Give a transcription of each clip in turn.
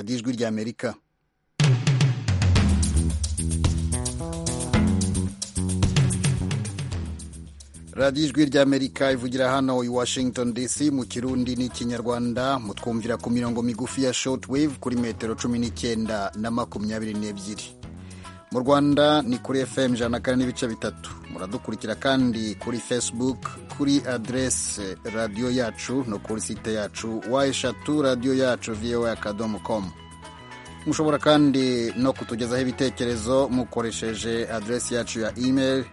radiyo ijwi ry'Amerika. radiyo ijwi ry'Amerika ivugira hano i Washington DC mu Kirundi n'Ikinyarwanda. Mutwumvira ku mirongo migufi ya shortwave kuri metero 19 na 22. Mu Rwanda ni kuri FM 104.3. Muradukurikira kandi kuri Facebook kuri adresse radio yacu no kuri site yacu wa3radioyacu.voa.com. Mushobora kandi no kutugezaho ibitekerezo mukoresheje adresse yacu ya email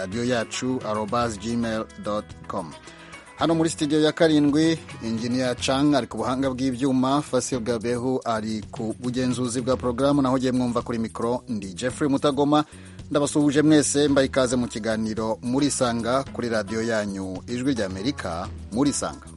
radioyacu@gmail.com. Hano muri studio ya karindwi, Engineer Chang ari ku buhanga bw'ivyuma, Fasil Gabehu ari ku bugenzuzi bwa programu, naho je mwumva kuri mikro ndi Jeffrey Mutagoma. Ndabasuhuje mwese, mbaye ikaze mu kiganiro muri Sanga kuri radio yanyu ijwi ry'Amerika. Muri Sanga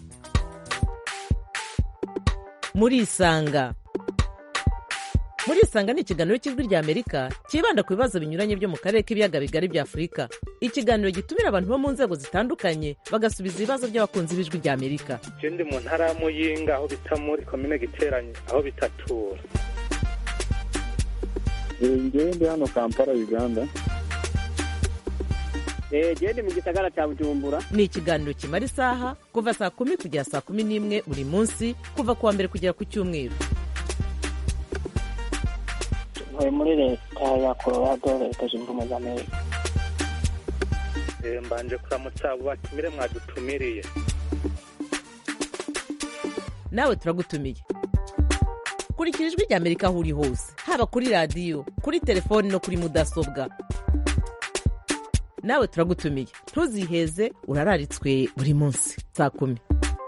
ni ikiganiro cy'ijwi ry'Amerika kibanda ku bibazo binyuranye byo mu karere k'ibiyaga bigari bya Afurika. Ikiganiro gitumira abantu bo mu nzego zitandukanye bagasubiza ibibazo by'abakunzi b'ijwi ry'Amerika. Je ndi mu ntara ya Muyinga, aho bita muri commune Giteranye, aho bitatura. Ndi hano Kampala, Uganda. Je ndi mu gisagara cya Bujumbura. Ni ikiganiro kimara isaha kuva saa 10 kugera saa 11 buri munsi, kuva kuwa mbere kugera ku cyumweru. Muri leta ya Colorado, leta zunze ubumwe za Amerika. Mbanje kuramutsa abo batumire mwadutumiriye. Nawe turagutumiye. Kurikira ijwi ry'Amerika aho uri hose, haba kuri radio, kuri telefone no kuri mudasobwa. Nawe turagutumiye. Ntuziheze, urararitswe buri munsi saa 10.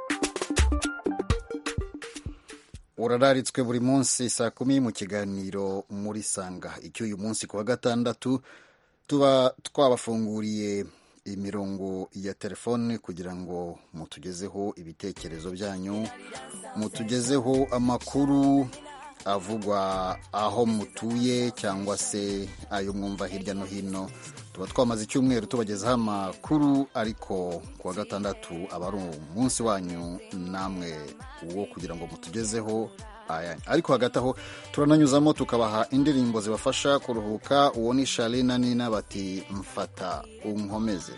Urararitswe buri munsi saa 10 mu kiganiro muri Sanga. Icyo uyu munsi kuwa gatandatu tuba twabafunguriye imirongo ya telefone kugira ngo mutugezeho ibitekerezo byanyu, mutugezeho amakuru avugwa aho mutuye cyangwa se ayo mwumva hirya no hino. Tuba twamaze icyumweru tubagezaho amakuru, ariko kuwa gatandatu aba ari umunsi wanyu namwe uwo kugira ngo mutugezeho aya. Ariko hagati aho turananyuzamo tukabaha indirimbo zibafasha kuruhuka. Uwo ni Shalina Nina bati mfata unkomeze.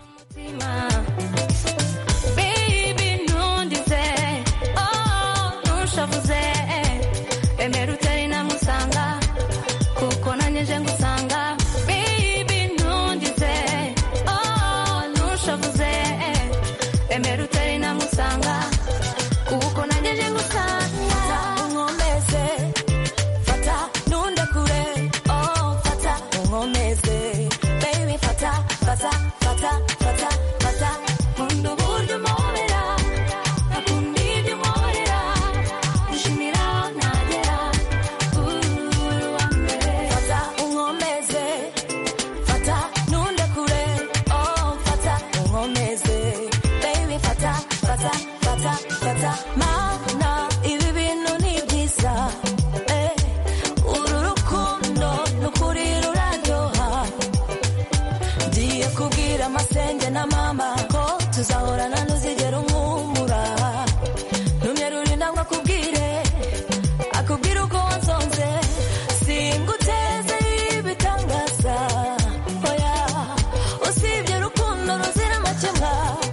Baby ntundize, oh ntushavuze, emeruteri na musanga kuko nanyeje ngusanga. Baby ntundize, oh ntushavuze, emeruteri na musanga kuko nanyeje ngusanga. Unkomeze, fata nundekure, oh fata unkomeze, baby fata fata fata fata fata mundo buryo mobera akundi ibyo mobera ushimira nagera uwambere. Fata unkomeze, fata nundekure, oh fata unkomeze, baby fata fata fata fata. Mana ibi bintu ni byiza, uru rukundo nukuri ruraryoha. Ngiye kubwira amasenge na mama ko tuzahorana ntuzigera umwumura. Numye rurinda ngo akubwire uko wansonze, singuteze ibitangaza, oya usibye rukundo ruzira amakemwa.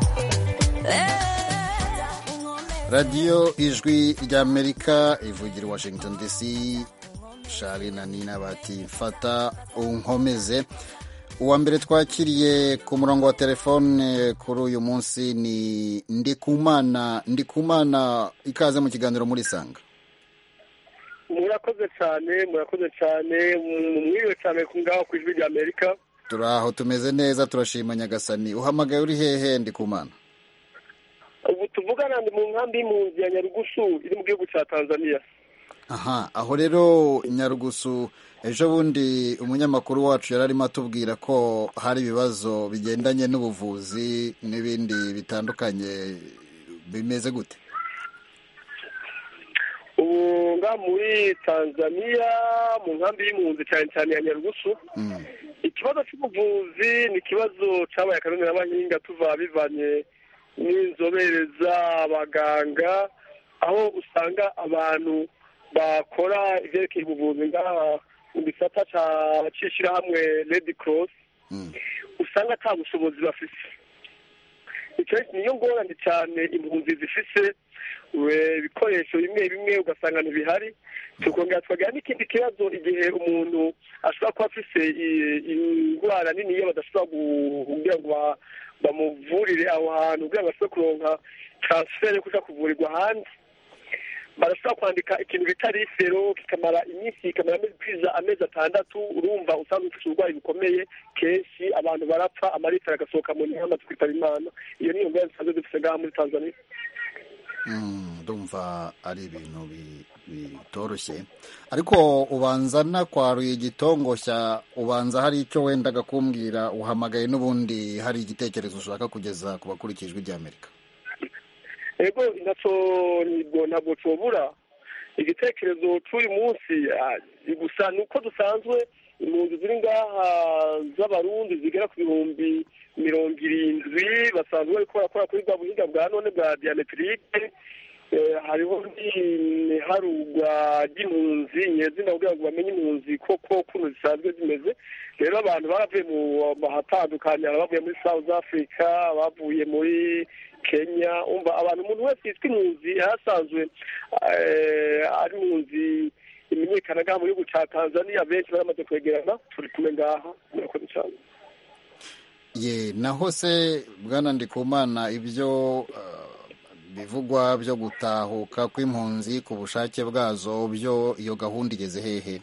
Radio ijwi ry'Amerika ivugira Washington DC. Shalina Nina bati mfata unkomeze. Uwa mbere twakiriye ku murongo wa telefone kuri uyu munsi ni Ndikumana. Ikaze mu kiganiro muri Sanga. Murakoze cyane mwiriwe cyane ngaho ku ijwi ry'Amerika. Turaho tumeze neza, turashima nyagasani. Uhamagaye uri hehe Ndikumana? Ubu tuvugana ndi mu nkambi y'impunzi ya Nyarugusu iri mu gihugu cya Tanzania. Aha, aho rero Nyarugusu, ejo bundi umunyamakuru wacu yararimo atubwira ko hari ibibazo bigendanye n'ubuvuzi n'ibindi bitandukanye. Bimeze gute? Ubu nga muri Tanzania mu nkambi y'impunzi cyane ya Nyarugusu, ikibazo cy'ubuvuzi ni ikibazo cyabaye akarengane n'abahinga bivanye n'inzobere z'abaganga, aho usanga abantu bakora ivyerekeye ubuvuzi ngaha mu gisata c'ishirahamwe Red Cross usanga ata bushobozi bafise. Icyo niyo ngorane cyane impunzi zifise ibikoresho bimwe bimwe ugasanga ntibihari. Tukongera tukagira n'ikindi kibazo igihe umuntu ashobora kuba afise indwara nini iyo badashobora kugira ngo bamuvurire aho hantu kugira ngo ashobore kuronka transfer yo kuja kuvurirwa ahandi, barashobora kwandika ikintu bita rifero kikamara iminsi ikamara amezi 6. urumva usanga ufite uburwayi bukomeye, kenshi abantu barapfa, amarifero agasohoka mu nyama twitaba Imana. Iyo niyo ngorane dusanzwe dufite ngaha muri Tanzania. Ndumva ari ibintu bitoroshye, ariko ubanza nakwaruye igitongoshya, ubanza hari icyo wendaga kumbwira, uhamagaye n'ubundi hari igitekerezo ushaka kugeza ku bakurikijwe ry'Amerika. Ego ntabwo cobura igitekerezo cy'uyu munsi, gusa nuko dusanzwe impunzi ziri ngaha z'abarundi zigera ku 70,000 basanzwe bariko barakora kuri bwa buhinga bwa none bwa diametrike. Hariho n'iharugwa ry'impunzi nyezina kugira ngo bamenye impunzi koko ukuntu zisanzwe zimeze. Rero abantu baravuye mu mahatandukanye, bavuye muri South Africa, bavuye muri Kenya, abantu umuntu wese yitwa impunzi yasanzwe ari impunzi imenyekana ngaha mu gihugu ca Tanzania, benshi baramaze kwegerana, turi kumwe ngaha. Murakoze cyane. Naho se Bwana Ndikumana, ibyo bivugwa byo gutahuka kw'impunzi ku bushake bwazo, byo iyo gahunda igeze hehe?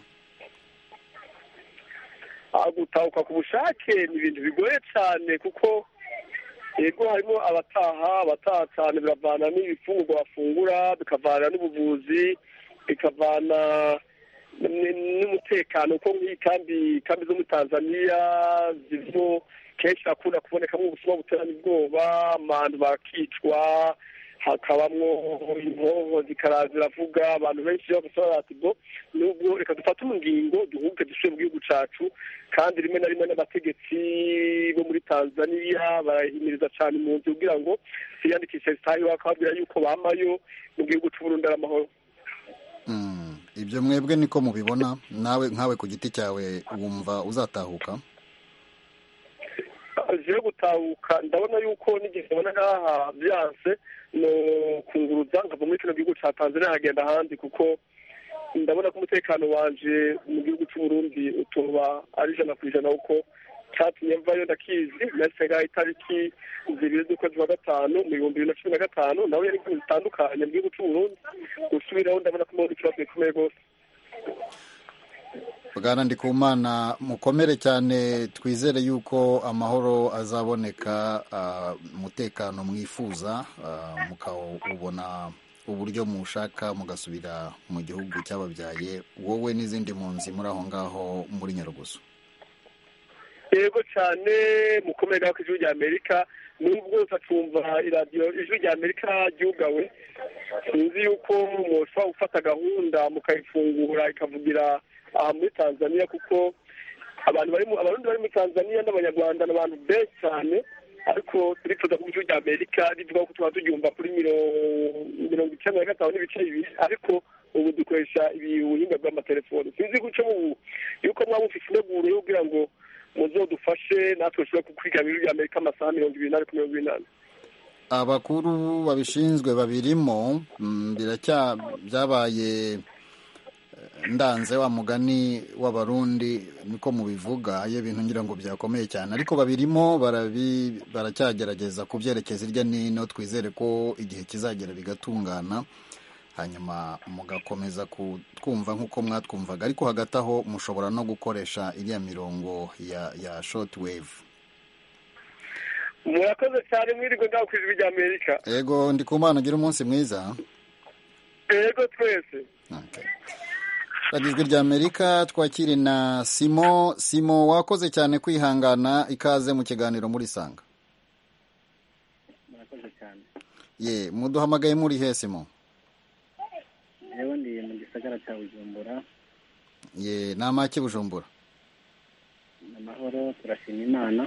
Gutahuka ku bushake ni ibintu bigoye cyane, kuko yego harimo abataha cyane, biravana n'ibifungurwa bafungura, bikavana n'ubuvuzi, bikavana n'umutekano, kuko nk'ikambi zo muri Tanzania zirimo kenshi hakunda kubonekamo ubusuma buterana ubwoba, abantu bakicwa, hakabamwo inkoho zikaraza ziravuga, abantu benshi bagusaba ati bo nubwo reka dufate ingingo duhuke dusubire mu gihugu cacu. Kandi rimwe na rimwe n'abategetsi bo muri Tanzania barahimiriza cyane impunzi kugira ngo ziyandikishe zitahe, bakababwira yuko bamayo mu gihugu c'u Burundi ari amahoro. Ibyo mwebwe niko mubibona? Nawe nkawe ku giti cyawe wumva uzatahuka? Je gutahuka ndabona yuko n'igihe ndabona ngaha byanse no kunguruza nkava muri kino gihugu ca Tanzania hagenda ahandi, kuko ndabona ko umutekano wanje mu gihugu c'u Burundi utoba ari 100% uko cyatumye mvayo. Ndakizi nahise ngaha itariki 2 z'ukwezi kwa gatanu mu 2015, nawe yari ibintu bitandukanye mu gihugu c'u Burundi. Gusubiraho ndabona ko muri kibazo gikomeye rwose. Bwana Ndikumana, mukomere cyane, twizere yuko amahoro azaboneka, umutekano mwifuza mukawubona uburyo mushaka, mugasubira mu gihugu cyababyaye, wowe n'izindi mpunzi muri aho ngaho muri Nyarugusu. Yego cyane, mukomere ku ijwi ry'Amerika. Nubwo utacumva iradiyo ijwi ry'Amerika ryugawe, sinzi yuko mushobora gufata gahunda mukayifungura ikavugira aha muri Tanzania, kuko abarundi bari muri Tanzania n'abanyarwanda n'abantu benshi cyane, ariko turifuza ku ijwi ry'Amerika rivuga ko tuba turyumva kuri 95 n'ibice 2, ariko ubu dukoresha ubuhinga bw'amatelefoni. Sinzi guca ubu yuko mwaba mufite integuro yo kugira ngo muzodufashe natwe dushobora kwiga ijwi ry'Amerika amasaha 28. Abakuru babishinzwe babirimo, byabaye ndanze wa mugani w'abarundi niko mubivuga, iyo bintu ngira ngo byakomeye cyane, ariko babirimo baracyagerageza kubyerekeza irya nino. Twizere ko igihe kizagera bigatungana, hanyuma mugakomeza kutwumva nk'uko mwatwumvaga, ariko hagati aho mushobora no gukoresha iriya mirongo ya shortwave. Murakoze cyane, mwirirwe ngaho ku ijwi ry'Amerika. Yego Ndikumana, ugira umunsi mwiza. Yego twese. Okay. Ijwi ry'Amerika twakiri na Simo, wakoze cyane kwihangana, ikaze mu kiganiro muri Sanga. Murakoze cyane. Muduhamagaye muri he Simo? Yewe ndi mu gisagara cya Bujumbura. Namaki Bujumbura? Amahoro, turashima Imana.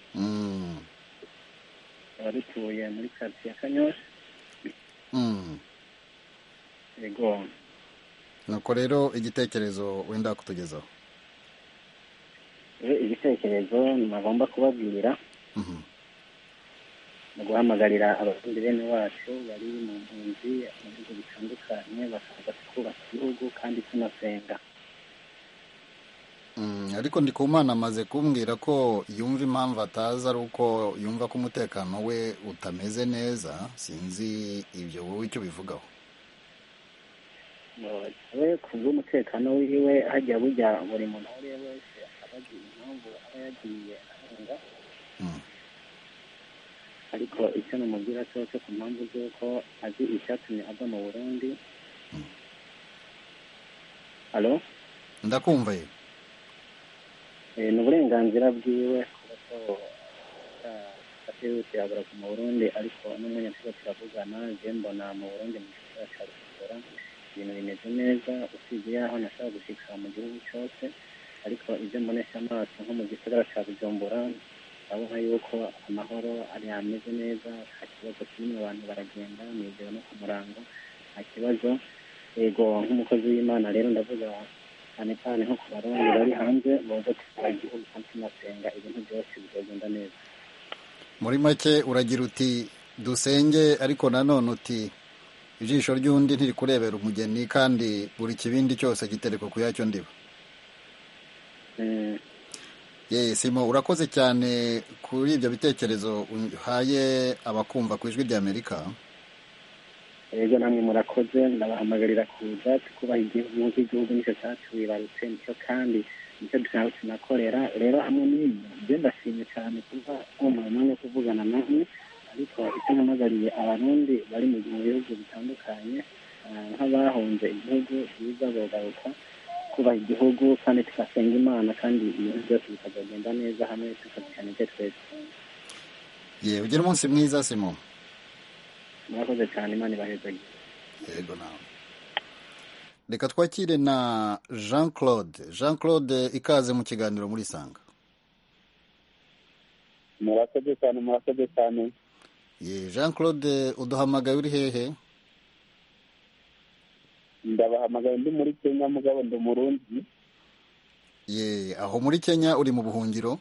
Abatuye muri quartier ya Kanyosha. Yego. nuko rero igitekerezo wenda kutugezaho. Igitekerezo nagomba kubabwira mu guhamagarira abarundi bene wacu bari mu mpunzi mu bihugu bitandukanye bakaza kubaka igihugu kandi tunasenga. Ariko Ndikumana amaze kumbwira ko yumva impamvu ataza ari uko yumva ko umutekano we utameze neza. Sinzi ibyo wowe icyo bivugaho. We kubw'umutekano wiwe hajya burya buri muntu uwo ari we wese aba agira impamvu aba yagiye ahunga. Ariko icyo namubwira cyose ku mpamvu z'uko azi icyatumye ava mu Burundi. Halo? Ndakumva ye. Ni uburenganzira bwiwe kuba ko atihutiye agaruka mu Burundi, ariko n'umwanya tuba turavugana je mbona mu Burundi mu gisagara ca Bujumbura ibintu bimeze neza, usibye yaho nashaka gushika mu gihugu cyose, ariko ibyo mbonesha amaso nko mu gisagara ca Bujumbura ndabona yuko amahoro ari ameze neza, nta kibazo kimwe, abantu baragenda mw'ijoro no ku murango nta kibazo. Yego nk'umukozi w'Imana rero ndavuga cyane cyane nko ku barundi bari hanze boza kugira igihugu kandi tunasenga ibintu byose bizagenda neza. Muri make uragira uti dusenge, ariko nanone uti ijisho ry'undi ntirikurebera umugeni kandi buri kibindi cyose gitereko ku yacyo ndiba. Simo, urakoze cyane kuri ibyo bitekerezo uhaye abakumva ku ijwi ry'Amerika. Yego namwe murakoze, ndabahamagarira kuza tukubaha igihugu nk'igihugu nicyo cyatubibarutse, nicyo kandi nicyo dushaka tunakorera. Rero hamwe n'ibyo byo ndashimye cyane kuba umwanya wo kuvugana namwe, ariko icyo mpamagariye abarundi bari mu bihugu bitandukanye nk'abahunze igihugu biza bogaruka kubaha igihugu kandi tugasenga Imana, kandi ibintu byose bikagenda neza hamwe tukabikana ibyo twese. Ugire umunsi mwiza Simo. Murakoze cyane, Imana ibahezagire. Yego nawe. Reka twakire na Jean Claude. Jean Claude, ikaze mu kiganiro muri Sanga. Murakoze cyane. Jean Claude, uduhamagaye uri hehe? Ndabahamagaye ndi muri Kenya, mugabo ndi Murundi. Aho muri Kenya uri mu buhungiro?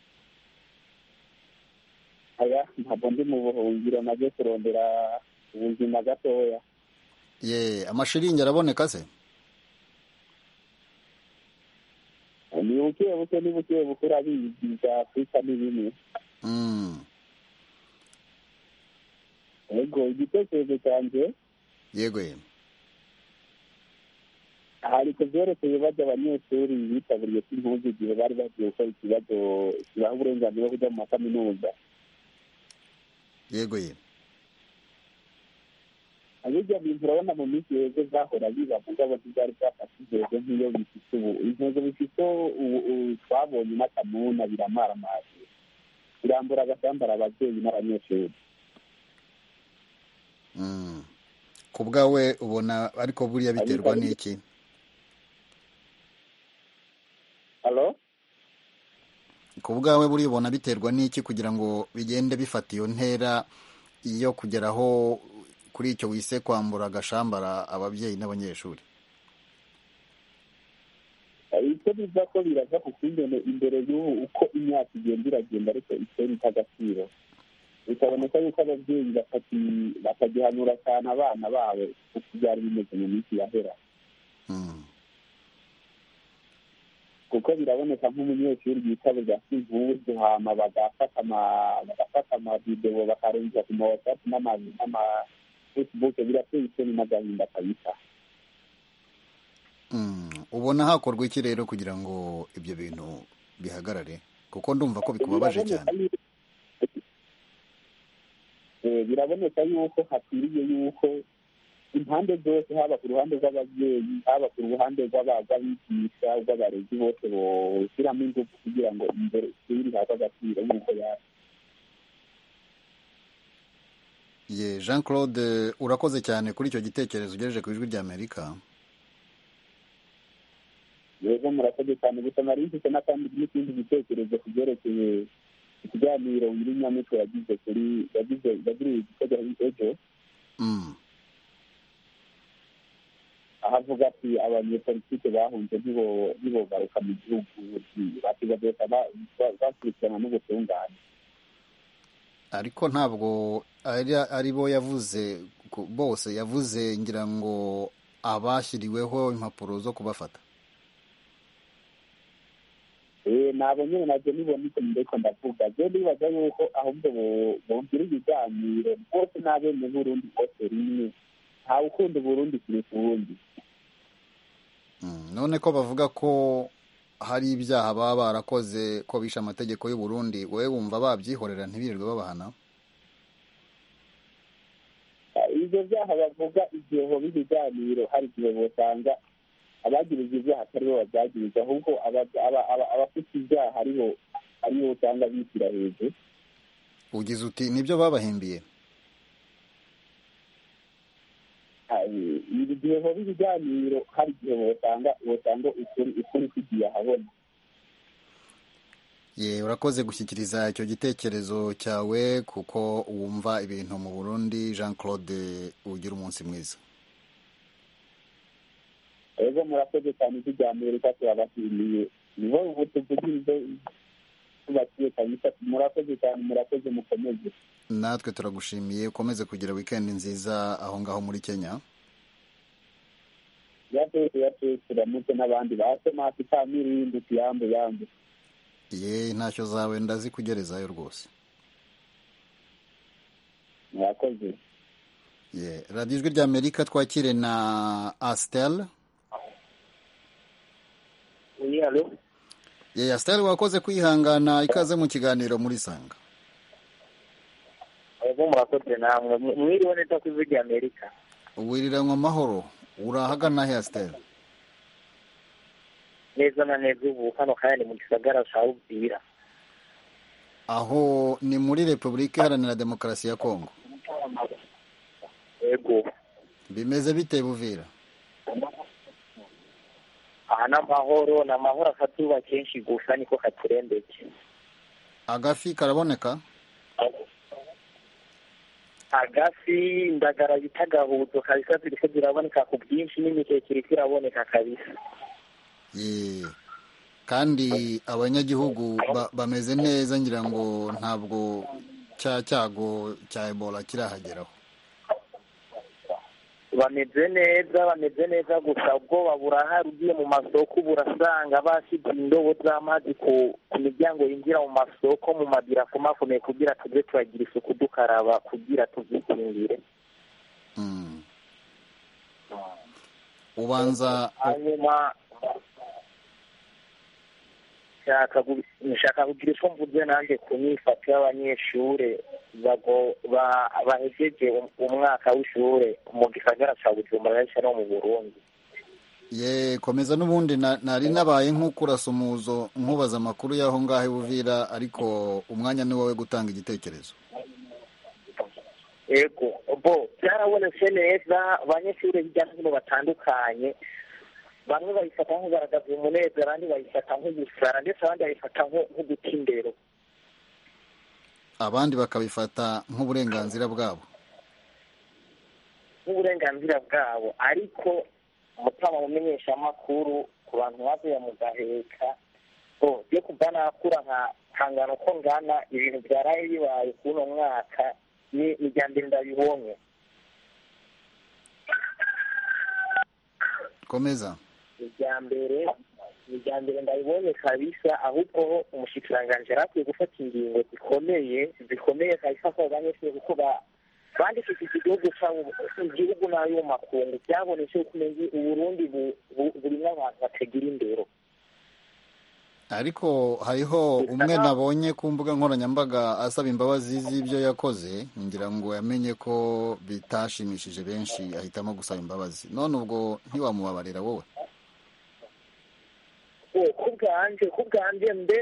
Aya, ntabwo ndi mu buhungiro, naje kurondera ubuzima gatoya. Amashiringi araboneka se? Ni buke urabizi bya Afurika ni bimwe. Yego, igitekerezo cyanjye. Yego. Hari ku byerekeye bajya abanyeshuri bitabiriye impunzi igihe bari bagiye gukora ikibazo kibaha uburenganzira bwo kujya mu makaminuza. Yego. Abijya bintu urabona mu minsi yeze zahora biba mugabo ntibari byafata intego nk'iyo bifite ubu. Intego bifite twabonye n'akamuna biramaramaje. Birambura agasambara ababyeyi n'abanyeshuri. Ku bwawe ubona ariko buriya biterwa n'iki? Halo? Ku bwawe buriya ubona biterwa n'iki kugira ngo bigende bifata iyo ntera iyo kugeraho kuri icyo wise kwambura agashambara ababyeyi n'abanyeshuri? Icyo biva ko biraza ku imbere y'ubu uko imyaka igenda iragenda, ariko itera itagaciro. Bikaboneka yuko ababyeyi batagihanura cyane abana babo uko byari bimeze mu minsi yahera. Kuko biraboneka nk'umunyeshuri yitabira impuzu hama bagafata amavideo bakarenza ku ma WhatsApp n'ama Facebook, birateye isoni n'agahinda kabisa. Ubona hakorwa iki rero kugira ngo ibyo bintu bihagarare? Kuko ndumva ko bikubabaje cyane. Biraboneka yuko hakwiriye yuko impande zose, haba ku ruhande rw'ababyeyi, haba ku ruhande rw'abigisha, rw'abarezi, bose boshyiramo ingufu kugira ngo imbere ishuri habe agaciro nk'uko yari. Jean Claude, urakoze cyane kuri icyo gitekerezo ugejeje ku ijwi ry'Amerika. Yego murakoze cyane, gusa nari mfite n'ikindi gitekerezo ku byerekeye ikiganiro Nyir'Inyamitwe yagiriye igitego ejo. ahavuga ati abanyepolitike bahunze ntibogaruka mu gihugu batigazeka bakurikirana n'ubutungane. ariko ntabwo ari bo yavuze bose, yavuze ngira ngo abashyiriweho impapuro zo kubafata. nabo nyine nabyo nibona icyo ndiko ndavuga je ndibaza yuko ahubwo bogira ibiganiro bose n'abene Burundi bose rimwe, ntawe ukunda Burundi kurusha uwundi. None ko bavuga ko hari ibyaha baba barakoze ko bishe amategeko y'u Burundi, wowe wumva babyihorera ntibirirwe babahana? Ibyo byaha bavuga igihe hoba ibiganiro, hari igihe bosanga abagiriza ibyaha atari bo babyagiriza, ahubwo abafite ibyaha aribo usanga bishyira hejuru. Ugize uti nibyo babahimbiye? igihe hoba ibiganiro, hari igihe bosanga ukuri kugiye ahabona. Urakoze gushyikiriza icyo gitekerezo cyawe kuko wumva ibintu mu Burundi. Jean Claude, ugira umunsi mwiza. Ego murakoze cyane ijwi Amerika, turabashimiye. Niho ubu tuvugirize tubakiye kabisa. Murakoze cyane, murakoze, mukomeze. Natwe turagushimiye, ukomeze kugira weekend nziza aho ngaho muri Kenya. Yatwe turamutse n'abandi basemati Kamirindi yambe. Ntacyo zawe ndazikugerezayo rwose. Murakoze. Radio Ijwi rya Amerika, twakire na Astel. Allo. Astel, wakoze kwihangana, ikaze mu kiganiro muri Sanga. Ego murakoze namwe, mwiriwe neza ku Ijwi rya Amerika. Uwiriranywa amahoro, urahagana he Astel? Neza na neza ubu hano kandi mu gisagara cya Uvira. Aho ni muri Repubulika Iharanira Demokarasi ya Kongo? Ego. Bimeze bite Uvira? Aha n'amahoro afatuba kenshi gusa niko katurembeke. Agafi karaboneka? Agafi indagara bita gahuzo kabisa ziriko ziraboneka ku bwinshi, n'imikeke iraboneka kabisa. Kandi abanyagihugu bameze neza, ngira ngo ntabwo cyago cya Ebola kirahageraho. Bameze neza gusa ubwoba burahari. Ugiye mu masoko burasanga bashyize indobo z'amazi ku miryango yinjira mu masoko, mu mabira akomakomeye, kugira tujye turagira isuku dukaraba kugira tubyikingire. Ubanza hanyuma nshaka kugira icyo mvuze nanjye ku myifato y'abanyeshuri bahejeje umwaka w'ishuri mu gisagara cya Bujumbura no mu Burundi. Komeza n'ubundi nari nabaye nk'ukurasa umuzo nkubaza amakuru y'aho ngaho Buvira, ariko umwanya ni wowe gutanga igitekerezo. Ego byarabonetse neza, abanyeshuri hirya no hino batandukanye, bamwe bayifata nk'ugaragaza umunezero, abandi bayifata nk'ugusara, ndetse abandi bayifata nk'uguta indero, abandi bakabifata nk'uburenganzira bwabo. Ariko umutama umenyesha amakuru ku bantu bavuye mu gaheka byo kuva nakura nkangana uko ngana, ibintu byaraye bibaye kuri uno mwaka ni irya mbere ndabibonye. Komeza. Irya mbere ndabibonye kabisa, ahubwo umushikiranganji arakwiye gufata ingingo zikomeye kabisa ko abanyeshuri, kuko bandikisha igihugu cyabo, igihugu nayo mu makungu, byabonetse ko Uburundi burimo abantu batagira indero. Ariko hariho umwe nabonye ku mbuga nkoranyambaga asaba imbabazi z'ibyo yakoze, ngira ngo yamenye ko bitashimishije benshi, ahitamo gusaba imbabazi. None ubwo ntiwamubabarira wowe? Ku bwanjye mbe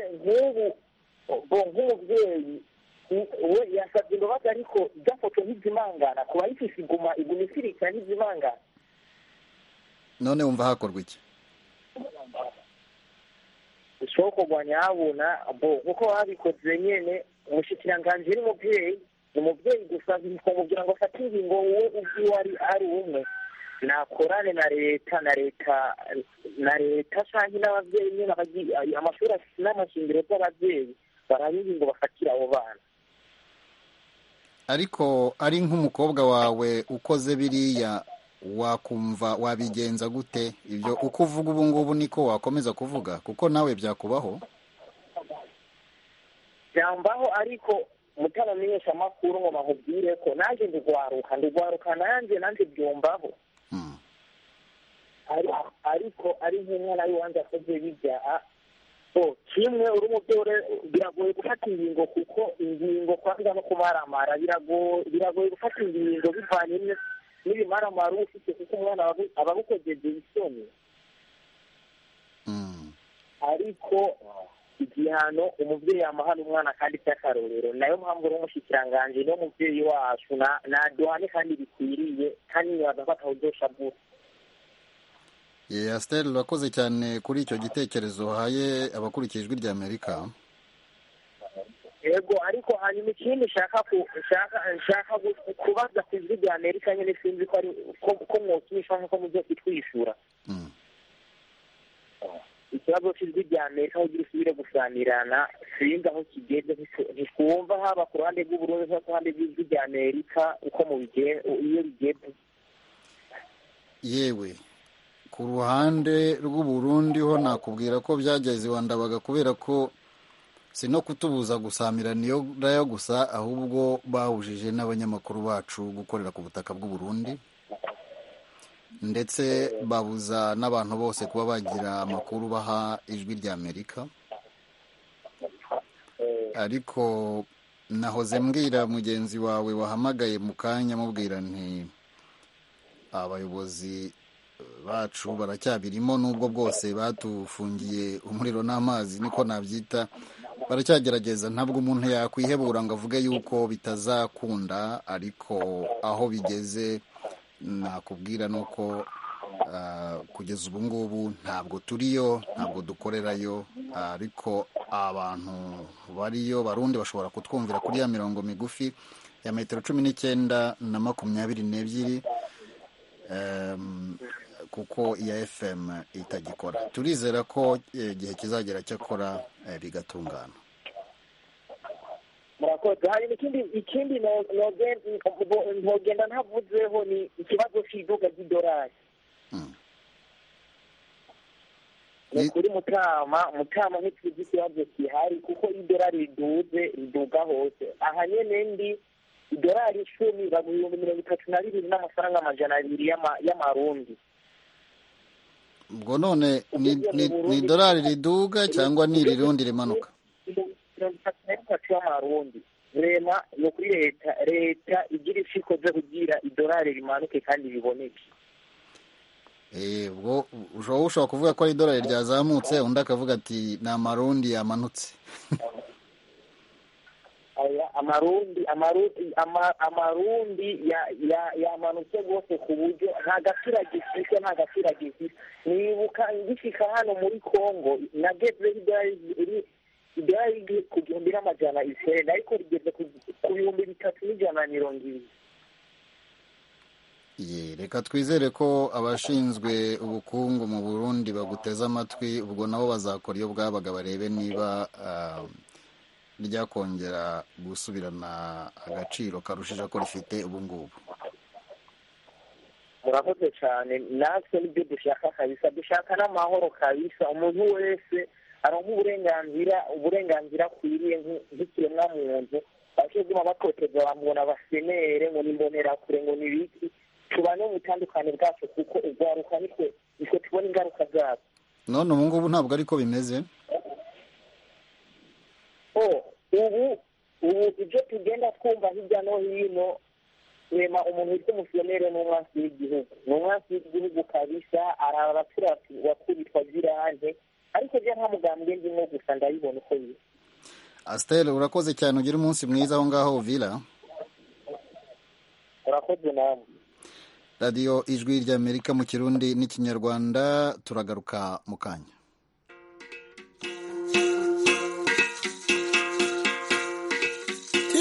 nk'umubyeyi we yasabye imbabazi, ariko igafoto ntizimangana, kuba yifise iguma isirikira ntizimangana. None wumva hakorwa iki? Ishokorwa nyabuna kuko babikoze nyene. Umushikiranganji ni umubyeyi gusa, kugira ngo afate ingingo wowe ubwiwe ari umwe, nakorane na leta canke n'abavyeyi nyene amashuri n'amashingiro by'abavyeyi barabizi ngo bafatire abo bana. ariko ari nk'umukobwa wawe ukoze biriya wakumva wabigenza gute? Ibyo uko uvuga ubu ngubu niko wakomeza kuvuga kuko nawe byakubaho? Byambaho, ariko mutabamenyesha amakuru ngo bahubwire ko nanjye ndugwaruka nanjye byumbaho. ariko ari nk'umwana w'iwanjye akoze bijya kimwe uri umubyeyi biragoye gufata ingingo, kuko ingingo kwanza no kumaramara biragoye gufata ingingo bivanye n'ibimaramara uba ufite, kuko umwana aba agukojeje isoni. ariko igihano umubyeyi yamahana umwana kandi cy'akarorero, nayo mpamvu uri umushyikiranganje n'umubyeyi wacu naduhane kandi bikwiriye, kandi nibaza ko atawudosha bwose. Astel, urakoze cyane kuri icyo gitekerezo uhaye abakurikiye Ijwi ry'Amerika. Yego, ariko hanyuma ikindi nshaka kubaza ku Ijwi ry'Amerika nyine, sinzi ko ari ko mwokinisha nk'uko mujye kitwishyura. Ikibazo cy'Ijwi ry'Amerika aho ugira usubire gusanirana, sinzi aho kigeze, ntitwumva haba ku ruhande rw'Uburundi no ku ruhande rw'Ijwi ry'Amerika uko iyo bigeze. Yewe ku ruhande rw'Uburundi ho nakubwira ko byageze wandabaga, kubera ko si no kutubuza gusamira niyo rayo gusa, ahubwo bahujije n'abanyamakuru bacu gukorera ku butaka bw'Uburundi, ndetse babuza n'abantu bose kuba bagira amakuru baha Ijwi ry'Amerika. Ariko nahoze mbwira mugenzi wawe wahamagaye mu kanya mubwira nti abayobozi bacu baracyabirimo, nubwo bwose batufungiye umuriro n'amazi niko nabyita, baracyagerageza. Ntabwo umuntu yakwihebura ngo avuge yuko bitazakunda, ariko aho bigeze nakubwira nuko kugeza ubu ngubu ntabwo turiyo, ntabwo dukorerayo, ariko abantu bariyo Barundi bashobora kutwumvira kuri ya mirongo migufi ya metero 19 na 22, kuko iya FM itagikora. Turizera ko igihe kizagera cyakora bigatungana. Murakoze. Hanyuma ikindi ntogenda ntavuzeho ni ikibazo cy'iduga ry'idolari. Ni kuri Mutama nk'ikindi kibazo kihari, kuko idolari riduga hose. Aha nyene ndi idolari 10 baguha 32 n'amafaranga 200 y'amarundi. Ubwo none ni idolari riduga cyangwa ni irirundi rimanuka? y'amarundi. Rema no kuri leta igira ishikoze kugira idolari rimanuke kandi biboneke. Ubwo ushobora kuvuga ko ari idolari ryazamutse, undi akavuga ati ni amarundi yamanutse. Amarundi yamanutse rwose ku buryo nta gaciro gifite. Nibuka ngishika hano muri Kongo nageze idolari ku 1,900, ariko rigeze ku 3,120. Reka twizere ko abashinzwe ubukungu mu Burundi baguteza amatwi, ubwo nabo bazakora iyo bwabaga barebe niba ryakongera gusubirana agaciro karushije ko rifite ubu ngubu. Murakoze cyane. Natwe nibyo dushaka kabisa, dushaka n'amahoro kabisa. Umuntu wese aronka uburenganzira akwiriye nk'ikiremwa muntu. Bakiguma bakoteza bamubona basenere ngo nimbonera kure ngo nibiki. Tubane mu butandukane bwacu, kuko ugwaruka niko tubona ingaruka zacu. None ubu ngubu ntabwo ariko bimeze. Ubu ibyo tugenda twumva hirya no hino, wema umuntu witwa umusionere n'umwansi w'igihugu kabisa, arabatura wakubitwa zirante, ariko byo nta mugambwe ndimo gusa ndabibona uko biri. Astel, urakoze cyane, ugira umunsi mwiza aho ngaho Uvira. Urakoze namwe. Radio Ijwi ry'Amerika mu Kirundi n'Ikinyarwanda, turagaruka mu kanya.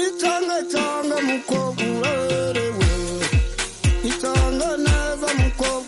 Itanga mukobwa urerewe, itanga neza mukobwa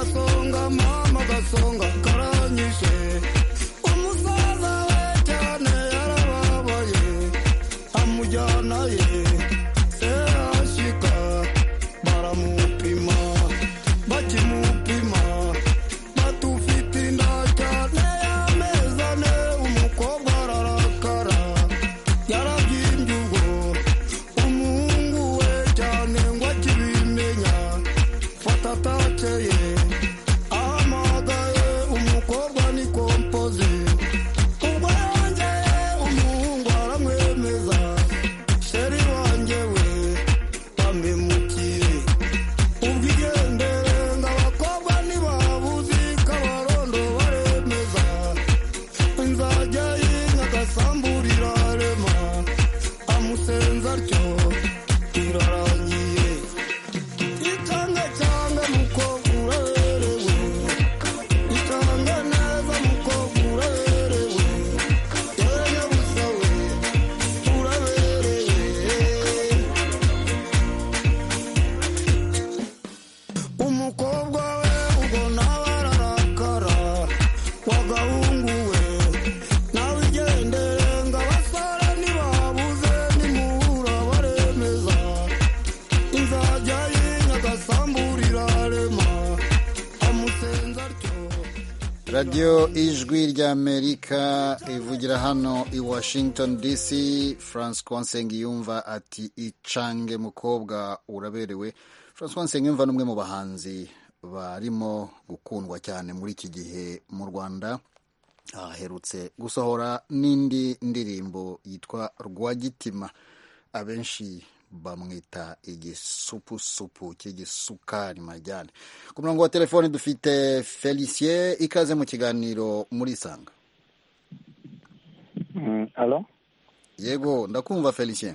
agasonga mama agasonga karanyishe umusaza we cyane yarababaye amujyana ye serashika baramupima bakimupima batufite inda cyane y'amezi ane umukobwa ararakara yarabyimbye ubwo umuhungu we cyane ngo akibimenya fata atakeye ahamagaye umukobwa ni kompoze ubwo yongeye umuhungu aramwemeza sheri wanjye we bamemukiye ubwigendere ngo abakobwa ntibabuzi kabarondo baremeza nzajya yinka agasamburira rema amusenza atyo birarangiye itanga cyangwa mukobwa uraberewe itanga neza mukobwa uraberewe yewe busa we uraberewe umukobwa we ubwo nawe ararakara wagahungu we nawe igendere ngo abasore ntibabuze nimuhura baremeza inzajya yinka agasamburira rema amusenza atyo. radiyo ijwi ry'amerika ivugira hano i washington dc. Francois Nsengiyumva ati icange mukobwa uraberewe. Francois Nsengiyumva ni umwe mu bahanzi barimo gukundwa cyane muri iki gihe mu Rwanda. Aherutse gusohora n'indi ndirimbo yitwa Rwagitima, abenshi bamwita igisupusupu cy'igisukari majyane. Ku murongo wa telefone dufite Felicien, ikaze mu kiganiro muri Sanga. Alo? Yego, ndakumva Felicien.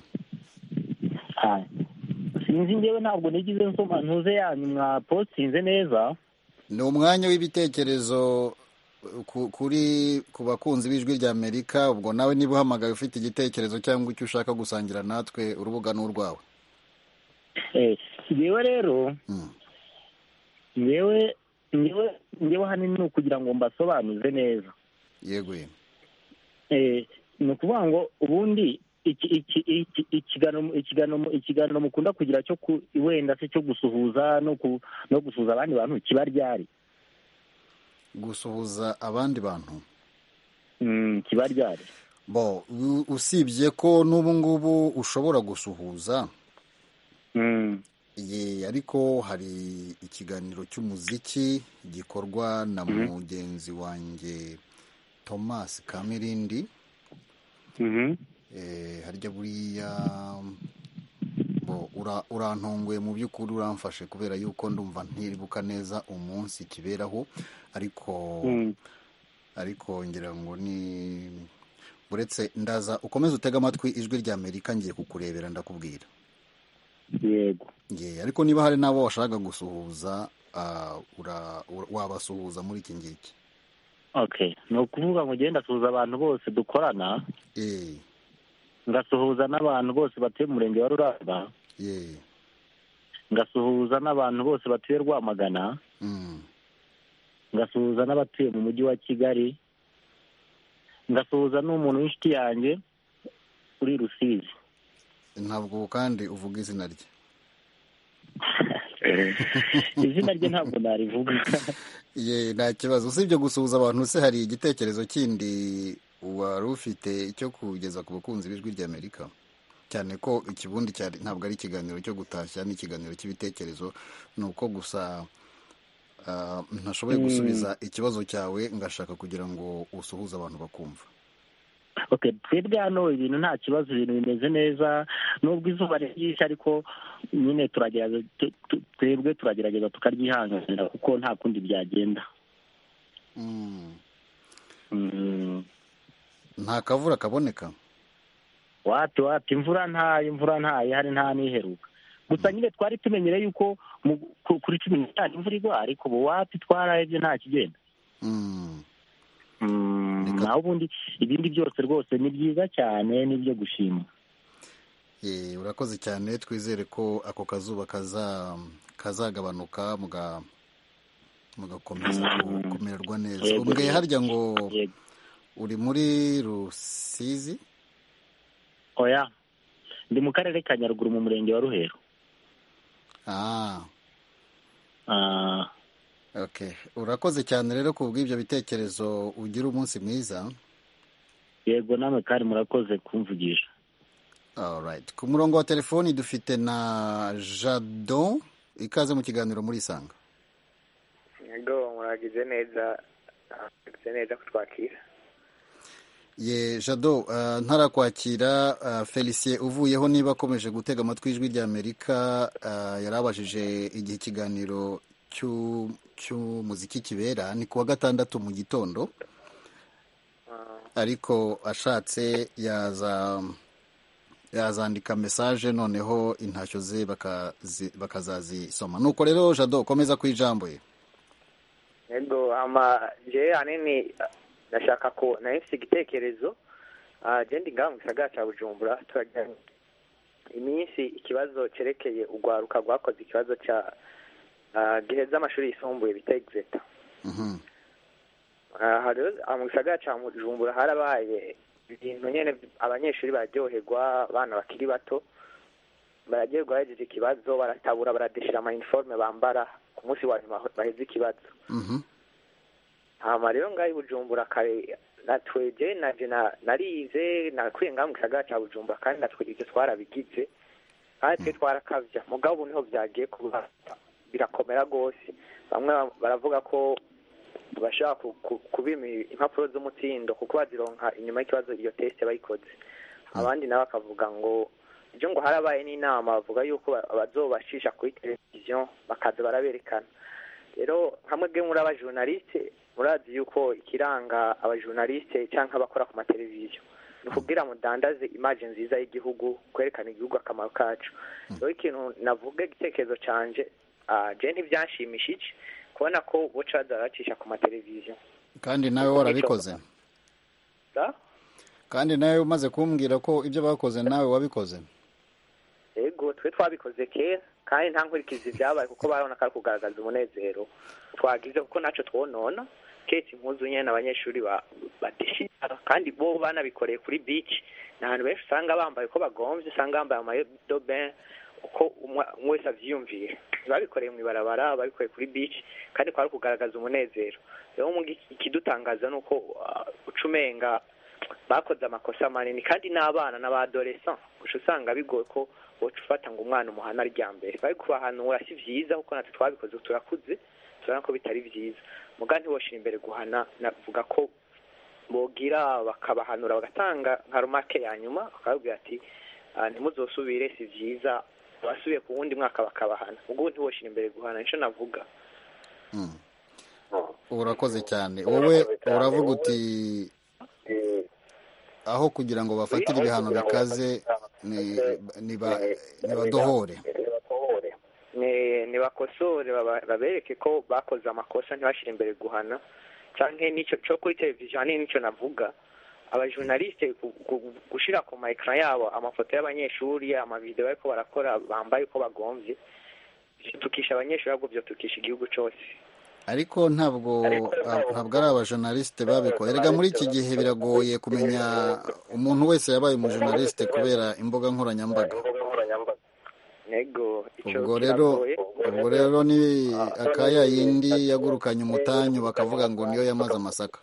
Sinzi njyewe ntabwo nigize nsoma ntuze yanyu mwa postinze neza. Ni umwanya w'ibitekerezo ku bakunzi b'ijwi rya Amerika. Ubwo nawe niba uhamagaye ufite igitekerezo cyangwa icyo ushaka gusangira natwe, urubuga ni urwawe. Yewe rero yewe hanini ni ukugira ngo mbasobanuze neza. Yego. Ni ukuvuga ngo ubundi ikiganiro mukunda kugira cyo wenda se cyo gusuhuza no gusuhuza abandi bantu kiba ryari? Gusuhuza abandi bantu kiba ryari? Bo usibye ko n'ubu ngubu ushobora gusuhuza ariko hari ikiganiro cy'umuziki gikorwa na mugenzi wanjye Thomas Kamirindi. Harya buriya urantunguye mu by'ukuri, uramfashe kubera yuko ndumva ntibuka neza umunsi kiberaho, ariko ngira ngo ni buretse ndaza ukomeze utega amatwi ijwi rya Amerika, ngiye kukurebera ndakubwira. Yego. Ariko niba hari n'abo washaka gusuhuza wabasuhuza muri iki ngiki. Okay, ni ukuvuga ngo ngenda suhuza abantu bose dukorana, ngasuhuza n'abantu bose batuye mu murenge wa Ruramba, ngasuhuza n'abantu bose batuye Rwamagana, ngasuhuza n'abatuye mu mujyi wa Kigali, ngasuhuza n'umuntu w'inshuti yanjye uri Rusizi. Ntabwo kandi uvuga izina rye. Izina rye ntabwo narivuga. Nta kibazo. Usibye gusuhuza abantu, se hari igitekerezo kindi wari ufite cyo kugeza ku bakunzi b'ijwi rya Amerika? Cyane ko ikibundi ntabwo ari ikiganiro cyo gutashya, ni ikiganiro cy'ibitekerezo. Ni uko gusa ntashoboye gusubiza ikibazo cyawe, ngashaka kugira ngo usuhuze abantu bakumva. Okay, twebwe hano ibintu nta kibazo, ibintu bimeze neza, nubwo izuba ari ryinshi ariko nyine twebwe turagerageza tukaryihanganira kuko nta kundi byagenda. Nta kavura kaboneka? Wapi imvura ntayo hari, nta niheruka. Gusa nyine twari tumenyereye yuko kuri 15 imvura igwa, ariko ubu wapi twarahebye nta kigenda. Naho ubundi ibindi byose rwose ni byiza cyane, nibyo gushima. Urakoze cyane, twizere ko ako kazuba kazagabanuka mugakomeza kumererwa neza. Umbwiye harya ngo uri muri Rusizi? Oya, ndi mu karere ka Nyaruguru mu murenge wa Ruhero. Okay, urakoze cyane rero ku bw'ibyo bitekerezo, ugira umunsi mwiza. Yego, namwe kandi murakoze kumvugisha. Alright, ku murongo wa telefoni dufite na Jadon, ikaze mu kiganiro muri Isanga. Yego, muragize neza kutwakira. Ye Jado, ntarakwakira, Felicien uvuyeho niba akomeje gutega amatwi ijwi rya Amerika, yarabajije igihe ikiganiro cy'umuziki kibera ni kuwa gatandatu mu gitondo, ariko ashatse yazandika message noneho intashyo ze bakazazisoma. Nuko rero Jado, komeza ku ijambo ye. Yego, je anene nashaka ko nahise igitekerezo je ndi ngaho mu gisagara cya Bujumbura, turajyanye iminsi ikibazo cerekeye ugwaruka rwakoze ikibazo cya giheza amashuri yisumbuye bita exeta. Mu gisagara cya Bujumbura harabaye ibintu nyene, abanyeshuri bararyoherwa, abana bakiri bato bararyoherwa bahejeje ikibazo, baratabura baradeshira ama uniforme bambara ku munsi wa nyuma baheze ikibazo. Hama rero ngaho Bujumbura kare natweje naje narize nakwiye ngaho mu gisagara cya Bujumbura, kandi natweje twarabigize kandi twe twarakavya, mugabo ubu niho byagiye kuba birakomera gose. Bamwe baravuga ko bashaka kubima impapuro z'umutsindo kuko bazironka inyuma y'ikibazo iyo test bayikoze. Abandi nabo bakavuga ngo ibyo ngo harabaye n'inama, bavuga yuko bazobashisha kuri televiziyo bakaza baraberekana. Rero hamwe bwe muri abajournaliste murazi yuko ikiranga abajournaliste cyangwa abakora ku mateleviziyo ni kugira mudandaze image nziza y'igihugu, kwerekana igihugu akamaro kacu. Rero ikintu navuga igitekerezo canje je ntivyanshimishije kubona ko boca baracisha ku mateleviziyo. Kandi nawe warabikoze? Kandi nawe umaze kumbwira ko ibyo bakoze nawe wabikoze? Yego, twe twabikoze kera kandi nta nkurikizi byabaye kuko barabona ko ari kugaragaza umunezero twagize, kuko naco twonona ketse impuzu nyene abanyeshuri badeshira, kandi bo banabikoreye kuri beach. N'ahantu benshi usanga bambaye ko bagomvye, usanga bambaye amaillot de bain uko wese avyiyumvira. Babikoreye mu ibarabara, babikoreye kuri beach, kandi kwari kugaragaza umunezero. Rero ikidutangaza nuko ucumenga bakoze amakosa manini, kandi n'abana n'abadolescent usanga bigoye ko wocufata ngo umwana umuhana rya mbere. Bari kubahanura si vyiza kuko natwe twabikoze turakuze, turabona ko bitari vyiza. Muga ntiboshira imbere guhana, navuga ko bogira bakabahanura bagatanga nka rumake ya nyuma, bakabwira ati ntimuzosubire, si vyiza, basubiye ku wundi mwaka bakabahana. Ubwo ntiboshira imbere guhana, nico navuga. Urakoze cyane. Wowe uravuga uti aho kugira ngo bafatire ibihano bikaze nibadohore, nibakosore, babereke ko bakoze amakosa, ntibashire imbere guhana. Canke nico cyo kuri televiziyo nico navuga, abajournaliste gushira ku ma ecran yabo amafoto y'abanyeshuri, amavideo bariko barakora bambaye uko bagomvye, tukisha abanyeshuri ahubwo byo tukisha igihugu cyose. Ariko ntabwo ari abajournaliste babikoze. Erega muri iki gihe biragoye kumenya umuntu wese yabaye umujournaliste kubera imbuga nkoranyambaga. Nego, ubwo rero ni akaya yindi yagurukanye umutanyu bakavuga ngo niyo yamaze amasaka.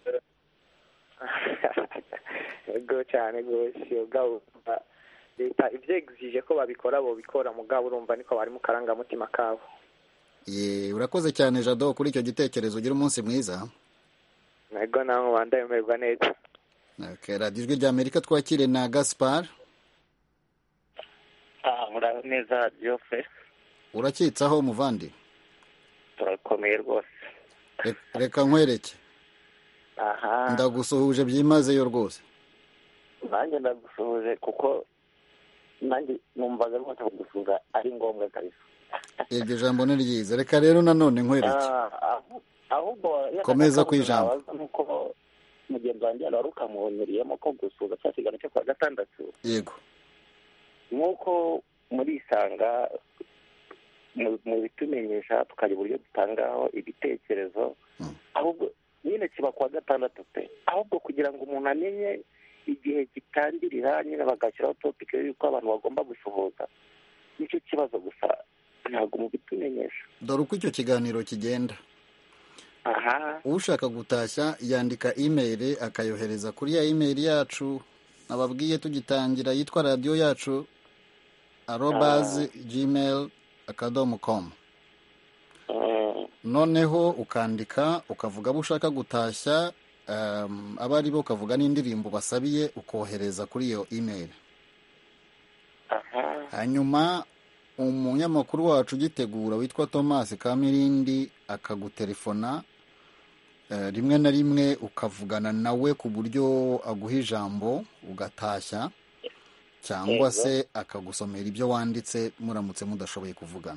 Ego cyane gose, ubwo leta ivyo exige ko babikora bo bikora, mugabo urumva niko bari mu karangamutima kabo. Urakoze cyane Jado kuri icyo gitekerezo, ugira umunsi mwiza. Nego, nawe wandaye umererwa neza. Okay, Radio Ijwi rya Amerika twakire na Gaspar. Muraho neza Geoffrey? Urakitsaho muvandi? Turakomeye rwose. Reka nkwereke. Ndagusuhuje byimazeyo rwose. Nanjye ndagusuhuje kuko nanjye numvaga rwose kugusuhuza ari ngombwa kabisa. Iryo jambo ni ryiza. Reka rero nanone nkwereke. Ahubwo komeza kwijambo. Nuko mugenzi wanjye araruka muhonyoriyemo ko gusuhuza cyasigana cyo kwa gatandatu. Yego. Nuko muri Isanga mu bitumenyesha tukagira uburyo dutangaho ibitekerezo ahubwo nyine kiba kuwa gatandatu pe ahubwo kugira ngo umuntu amenye igihe gitangirira nyine bagashyiraho topike y'uko abantu bagomba gusuhuza nicyo kibazo gusa ntabwo mu bitumenyesha. Dore uko icyo kiganiro kigenda. Ushaka gutashya yandika email akayohereza kuri ya email yacu ababwiye tugitangira yitwa radio yacu @gmail.com. Noneho ukandika ukavuga abo ushaka gutashya abari bo ukavuga n'indirimbo basabiye ukohereza kuri iyo email. Hanyuma umunyamakuru wacu ugitegura witwa Thomas Kamirindi akagutelefona rimwe na rimwe ukavugana nawe ku buryo aguha ijambo ugatashya cyangwa se akagusomera ibyo wanditse muramutse mudashoboye kuvugana.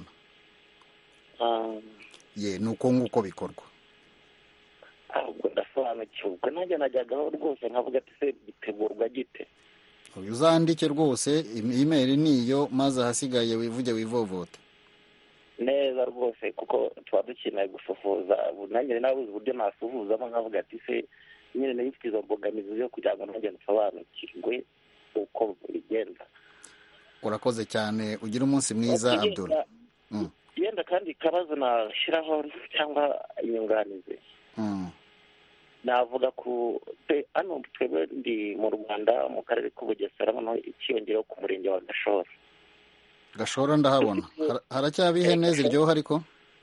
Nuko nguko bikorwa. Ahubwo ndasobanukiwe nanjye najyagaho rwose nkavuga ati se bitegurwa gite. Uzandike rwose email niyo maze ahasigaye wivuge wivovote. Neza rwose kuko tuba dukeneye gusuhuza nanjye nabuze uburyo nasuhuzamo nkavuga ati se nyine nifite izo mbogamizi yo kugira ngo nanjye nsobanukirwe uko bigenda. Urakoze cyane ugira umunsi mwiza Abdul. Yenda kandi kabazo nashyiraho cyangwa inyunganizi. Navuga ku hano twebwe ndi mu Rwanda mu karere k'Ubugesera hano ikiyongereho ku murenge wa Gashora. Gashora ndahabona haracyaba ihene ziryoha ariko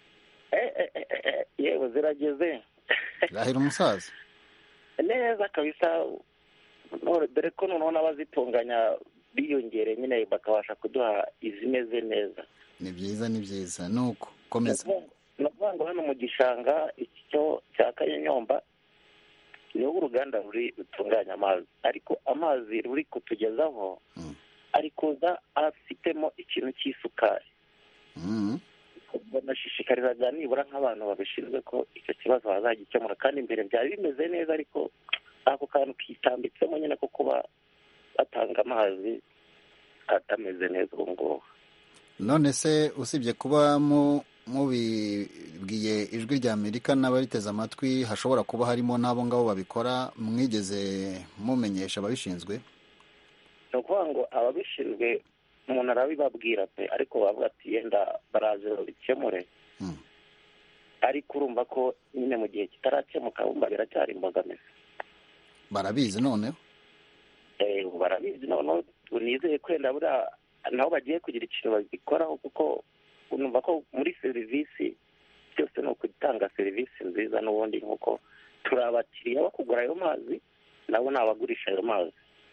yewe zirageze rahira umusaza neza kabisa dore ko noneho n'abazitunganya biyongere nyine bakabasha kuduha izimeze neza. Ni byiza nuko komeza. Navuga hano mu gishanga icyo cya Kanyonyomba niho uruganda rutunganya amazi ariko amazi ruri kutugezaho ari kuza afitemo ikintu cy'isukari. Banashishikarizaga nibura nk'abantu babishinzwe ko icyo kibazo bazagikemura kandi imbere byari bimeze neza ariko ako kantu kitambitsemo nyine ko kuba batanga amazi atameze neza ubu ngubu. None se usibye kuba mubibwiye ijwi rya Amerika n'abariteze amatwi hashobora kuba harimo n'abo ngabo babikora mwigeze mumenyesha ababishinzwe? Ni ukuvuga ngo ababishinzwe umuntu arabibabwira pe ariko bavuga ati yenda baraje babikemure ariko urumva ko nyine mu gihe kitarakemuka bumva biracyari imbogamizi. Barabizi noneho? Barabizi noneho nizeye kwenda buriya naho bagiye kugira ikintu babikoraho kuko unumva ko muri serivisi byose ni ukutanga serivisi nziza n'ubundi nk'uko turi abakiriya bo kugura ayo mazi nabo ni abagurisha ayo mazi.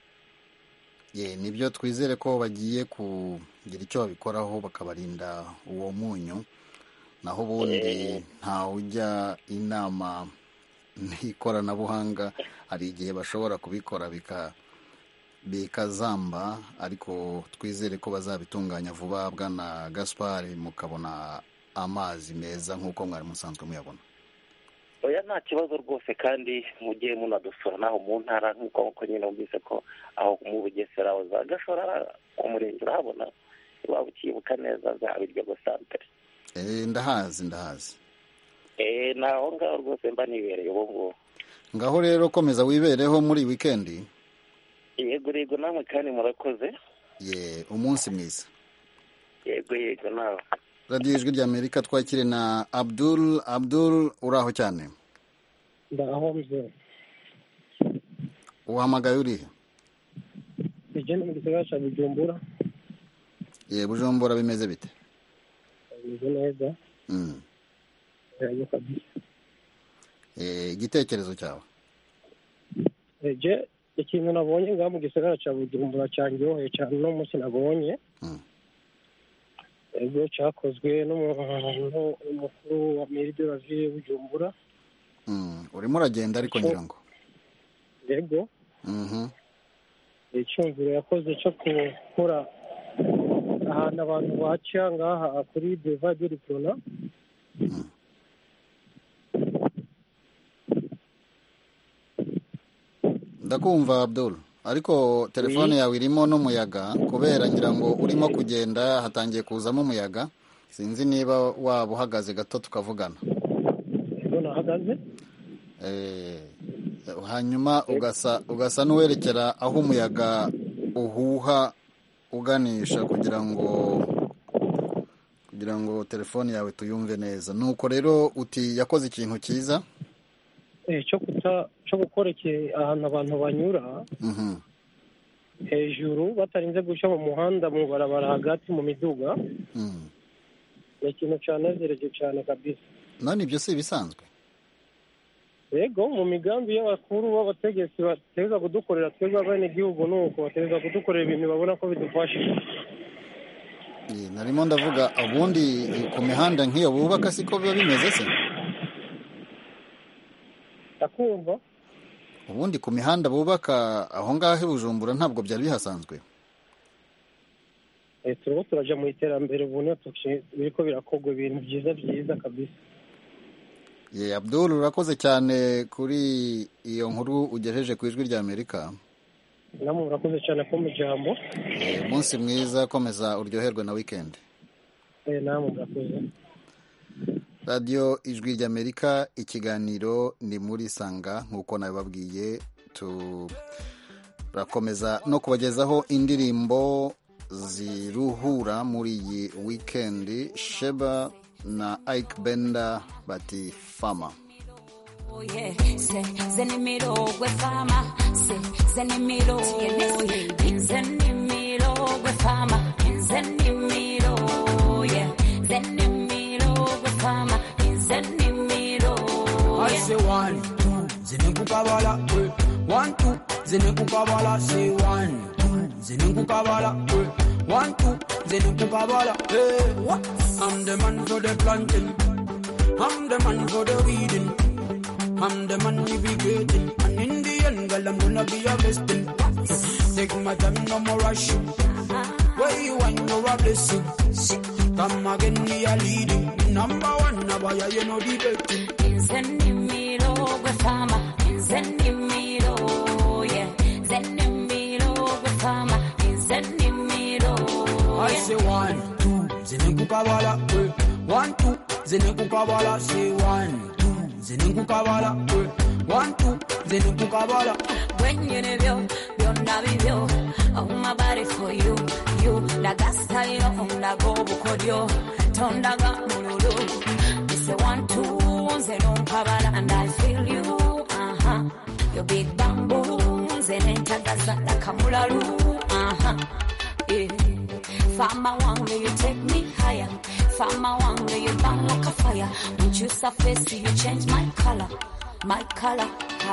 Nibyo twizere ko bagiye kugira icyo babikoraho bakabarinda uwo munyu naho ubundi ntawe ujya inama n'ikoranabuhanga hari igihe bashobora kubikora bikazamba ariko twizere ko bazabitunganya vuba. Bwana Gaspard mukabona amazi meza nk'uko mwari musanzwe muyabona. Oya nta kibazo rwose kandi mugiye munadusura naho mu ntara nk'uko nyine wumvise ko aho mu Bugesera za Gashora ku murenge urahabona waba ukibuka neza za Biryogo santere. Ndahazi naho ngaho rwose mba nibereye ubu ngubu. Ngaho rero komeza wibereho muri wikendi. Yego namwe kandi murakoze. Umunsi mwiza. Yego nawe. Radio Ijwi rya Amerika twakire na Abdul uraho cyane? Ndaho mzee. Uhamagaye urihe? Igenda mu gisagara cya Bujumbura. Bujumbura bimeze bite? Bimeze neza. Yego kabisa. Igitekerezo cyawe? Ikintu nabonye ngaha mu gisagara cya Bujumbura cyanjyoheye cyane no munsi nabonye. Ego cyakozwe n'umuntu mukuru wa Mairie de la Ville Bujumbura. Urimo uragenda ariko ngira ngo. Yego. Icyumviro yakoze cyo gukora ahantu abantu baca ngaha kuri Boulevard de l'Iprona. Ndakumva Abdul ariko telefone yawe irimo n'umuyaga kubera ngira ngo urimo kugenda hatangiye kuzamo umuyaga sinzi niba waba uhagaze gato tukavugana. Yego nahagaze. Hanyuma ugasa n'uwerekera aho umuyaga uhuha uganisha kugira ngo telefone yawe tuyumve neza. Nuko rero uti yakoze ikintu cyiza cyo gukora ahantu abantu banyura hejuru batarinze guca mu muhanda mu barabara hagati mu miduga. Ni ikintu cyanezereje cyane kabisa. None ibyo si ibisanzwe? Yego, mu migambi y'abakuru b'abategetsi bateza kudukorera twebwe abenegihugu nuko bateza kudukorera ibintu babona ko bidufashije. Narimo ndavuga ubundi ku mihanda nk'iyo bubaka siko biba bimeze se? Ndakumva. Ubundi ku mihanda bubaka aho ngaho i Bujumbura ntabwo byari bihasanzwe? Turimo turaja mu iterambere ubona biriko birakorwa ibintu byiza kabisa. Abdul, urakoze cyane kuri iyo nkuru ugejeje ku ijwi ry'Amerika. Namwe urakoze cyane ko mu jambo. Umunsi mwiza, komeza uryoherwe na weekend. Namwe urakoze. Radio Ijwi ry'Amerika, ikiganiro ni muri Sanga nk'uko nabibabwiye. Turakomeza no kubagezaho indirimbo ziruhura muri iyi weekend. Sheba na Ike Benda bati Fama. Zenimiro gwe fama, zenimiro gwe fama, zenimiro gwe fama, zenimiro. I say 1, 2, zinekukabala, 1, 2, zinekukabala, say 1, 2, zinekukabala, 1, 2, zinekukabala, hey. What? I'm the man for the planting, I'm the man for the weeding, I'm the man navigating, and in the end, girl, I'm gonna be a blessing. Take my time, no more rushing. Where you want, you're a blessing. Come again, we are leading. Number 1, now you know the betting. Zenimiro gwe fama, zenimiro, zenimiro gwe fama, zenimiro. I say 1, 2, zinekukabala, 1, 2, zinekukabala, say 1, 2, zinekukabala, 1, 2, zinekukabala. When you know byonna bibyo, oh my body for you, ndagasta yo ndago bukodyo, tondaga mululu. It's a 1, 2, zenekukabala, and I feel you, your big bamboo, zenentagaza nakamulalu, yeah. Fama wangu, you take me higher. Fama wangu, you burn like a fire. When you surface, you change my color. My color.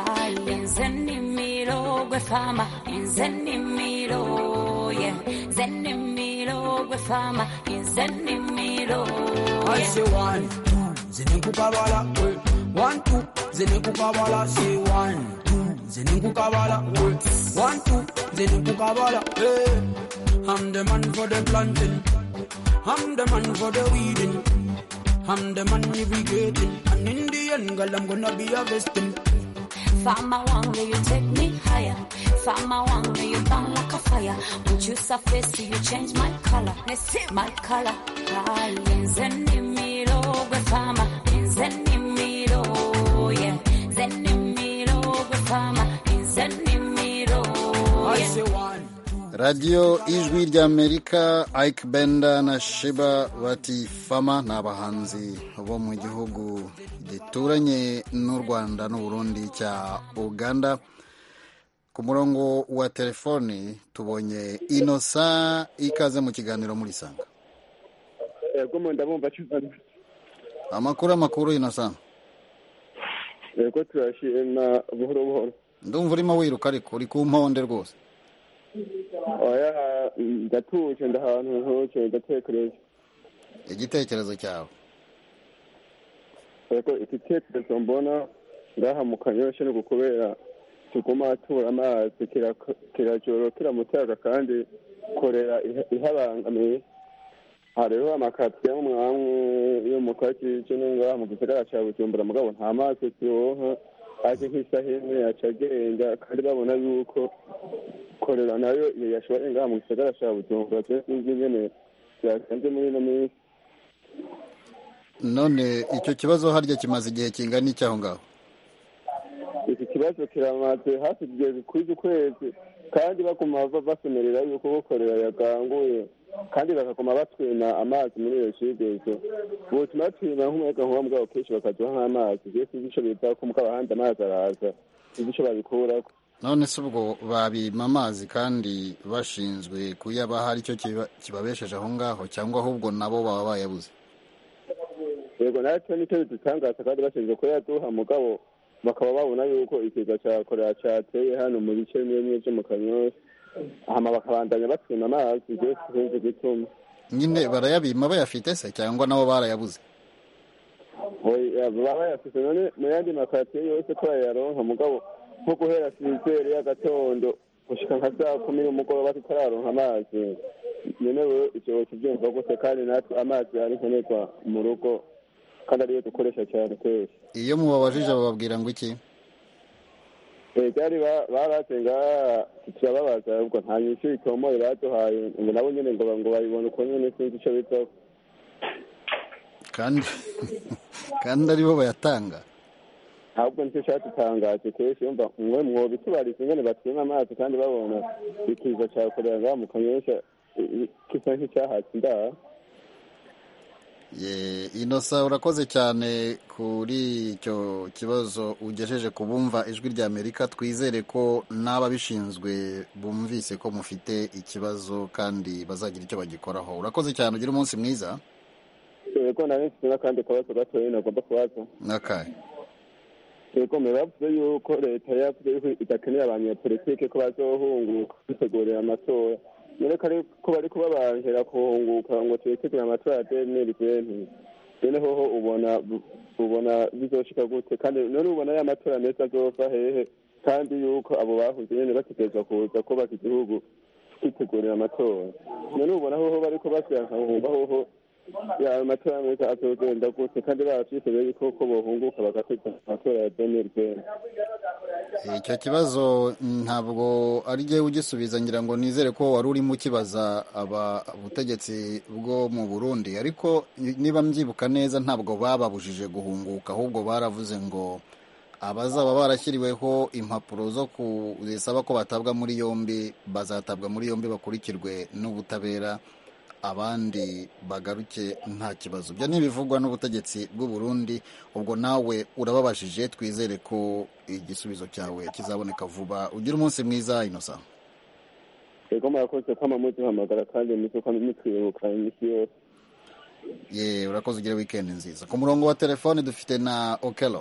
Zenimiro gwe fama, zenimiro, zenimiro gwe fama, zenimiro. I say 1, 2, zinekukabala, 1, 2, zinekukabala, say 1, 2, zinekukabala, 1, 2, zinekukabala, hey. I'm the man for the planting, I'm the man for the weeding, I'm the man navigating, and in the end, girl, I'm gonna be a vesting. Fama wangu, you take me higher. Fama wangu, you burn like a fire. When you surface, you change my color. My color. Zenimiro gwe fama, zenimiro, zenimiro gwe fama, zenimiro. I say 1. Radio Ijwi ry'Amerika, Ike Benda na Sheba bati Fama ni abahanzi bo mu gihugu gituranye n'u Rwanda n'u Burundi cya Uganda. Ku murongo wa telefoni tubonye Innocent, ikaze mu kiganiro muri Sanga. Yego ndabumva cyane. Amakuru Innocent. Yego turashima buhoro. Ndumva urimo wiruka ariko uri ku mponde rwose. Oya, ndatuje ndahantu ntoke ndatekereza. Igitekerezo cyawe? Yego igitekerezo mbona ngaha mu Kanyosha no kubera tuguma tura amazi kirajoro kiramutaga kandi korera ihabangamiye. Hariho amakatiye mu mwamwe yo mu kaci cyo ngaha mu gisagara cya Bujumbura mugabo nta mazi turonka aje nk'isahene acagenda kandi babona yuko korera nayo yashobora ngaha mu gisagara cya Bujumbura cyose nyene byagenze muri no minsi none icyo kibazo harya kimaze igihe kingana iki aho ngaho? iki kibazo kiramaze hafi igihe bikwiye ukwezi, kandi baguma basomerera yuko gukorera yaganguye, kandi bakaguma batwima amazi muri iyo shigezo. Butuma batwima nk'umuyaga nkuba mugabo kenshi bakaduha nk'amazi, je sinzi ico biva ko mugabo ahandi amazi araza, sinzi ico babikurako. None se ubwo babima amazi kandi bashinzwe kuyabaha ari cyo kibabesheje aho ngaho, cyangwa ahubwo nabo baba bayabuze? Yego natwe nicyo bidutangaza, kandi bashinzwe kuyaduha mugabo bakaba babona yuko ikiza cya korera cyateye hano mu bice bimwe byo mu Kanyosha, hama bakabandanya batwima amazi, je sinzi gituma. Nyine barayabima bayafite se cyangwa nabo barayabuze? Baba bayafite, none mu yandi makaritsiye yose ko yayaronka mugabo nko guhera sizere y'agatondo gushika nka saa 10 y'umugoroba tutararonka amazi. Nyene we icyo kibyumva gute? Kandi natwe amazi ari nkenerwa mu rugo, kandi ariyo dukoresha cyane kenshi. Iyo mubabajije bababwira ngo iki? Byari baratenga turababaza, ubwo nta nyinshi itomoye baduhaye, ngo nabo nyene ngo babibone uko nyene, sinzi ico bitwa. kandi aribo bayatanga. Ahubwo nicyo cyadutangaje kenshi, yumva mwe mwobitubariza ingene batwima amazi kandi babona ikiza cya korera ngaha mu Kanyosha kisa nk'icyahatse indaha. Inosa, urakoze cyane kuri icyo kibazo ugejeje ku bumva ijwi rya Amerika. Twizere ko n'ababishinzwe bumvise ko mufite ikibazo kandi bazagira icyo bagikoraho. Urakoze cyane, ugira umunsi mwiza. Yego, nari mfite n'akandi kabazo gatoya nagomba kubaza. Nakaye? Yego, bavuze yuko leta yavuze yuko idakeneye abanyepolitike ko bazohunguka bitegurira amatora. None ko bari kubabanjira kuhunguka ngo twitegure amatora ya 2020, none hoho ubona bizoshika gute? Kandi none ubona ya matora meza azova hehe, kandi yuko abo bahuze nyene bategerezwa kuza kubaka igihugu kwitegurira amatora? None ubona hoho bariko basyanka hoho ya matora meza azogenda gute, kandi bavyiteze yuko bohunguka bagategura amatora ya 2020? Icyo kibazo ntabwo ari jye ugisubiza, ngira ngo nizere ko wari urimo ukibaza ubutegetsi bwo mu Burundi, ariko niba mbyibuka neza ntabwo bababujije guhunguka, ahubwo baravuze ngo abazaba barashyiriweho impapuro zo zisaba ko batabwa muri yombi bazatabwa muri yombi bakurikirwe n'ubutabera, abandi bagaruke nta kibazo. Byo ntibivugwa n'ubutegetsi bw'u Burundi. Ubwo nawe urababajije, twizere ko igisubizo cyawe kizaboneka vuba. Ugira umunsi mwiza, Inosa. Yego, murakoze kwama muduhamagara kandi muzuka mutwibuka imisi yose. Urakoze, ugire weekend nziza. Ku murongo wa telefone dufite na Okelo.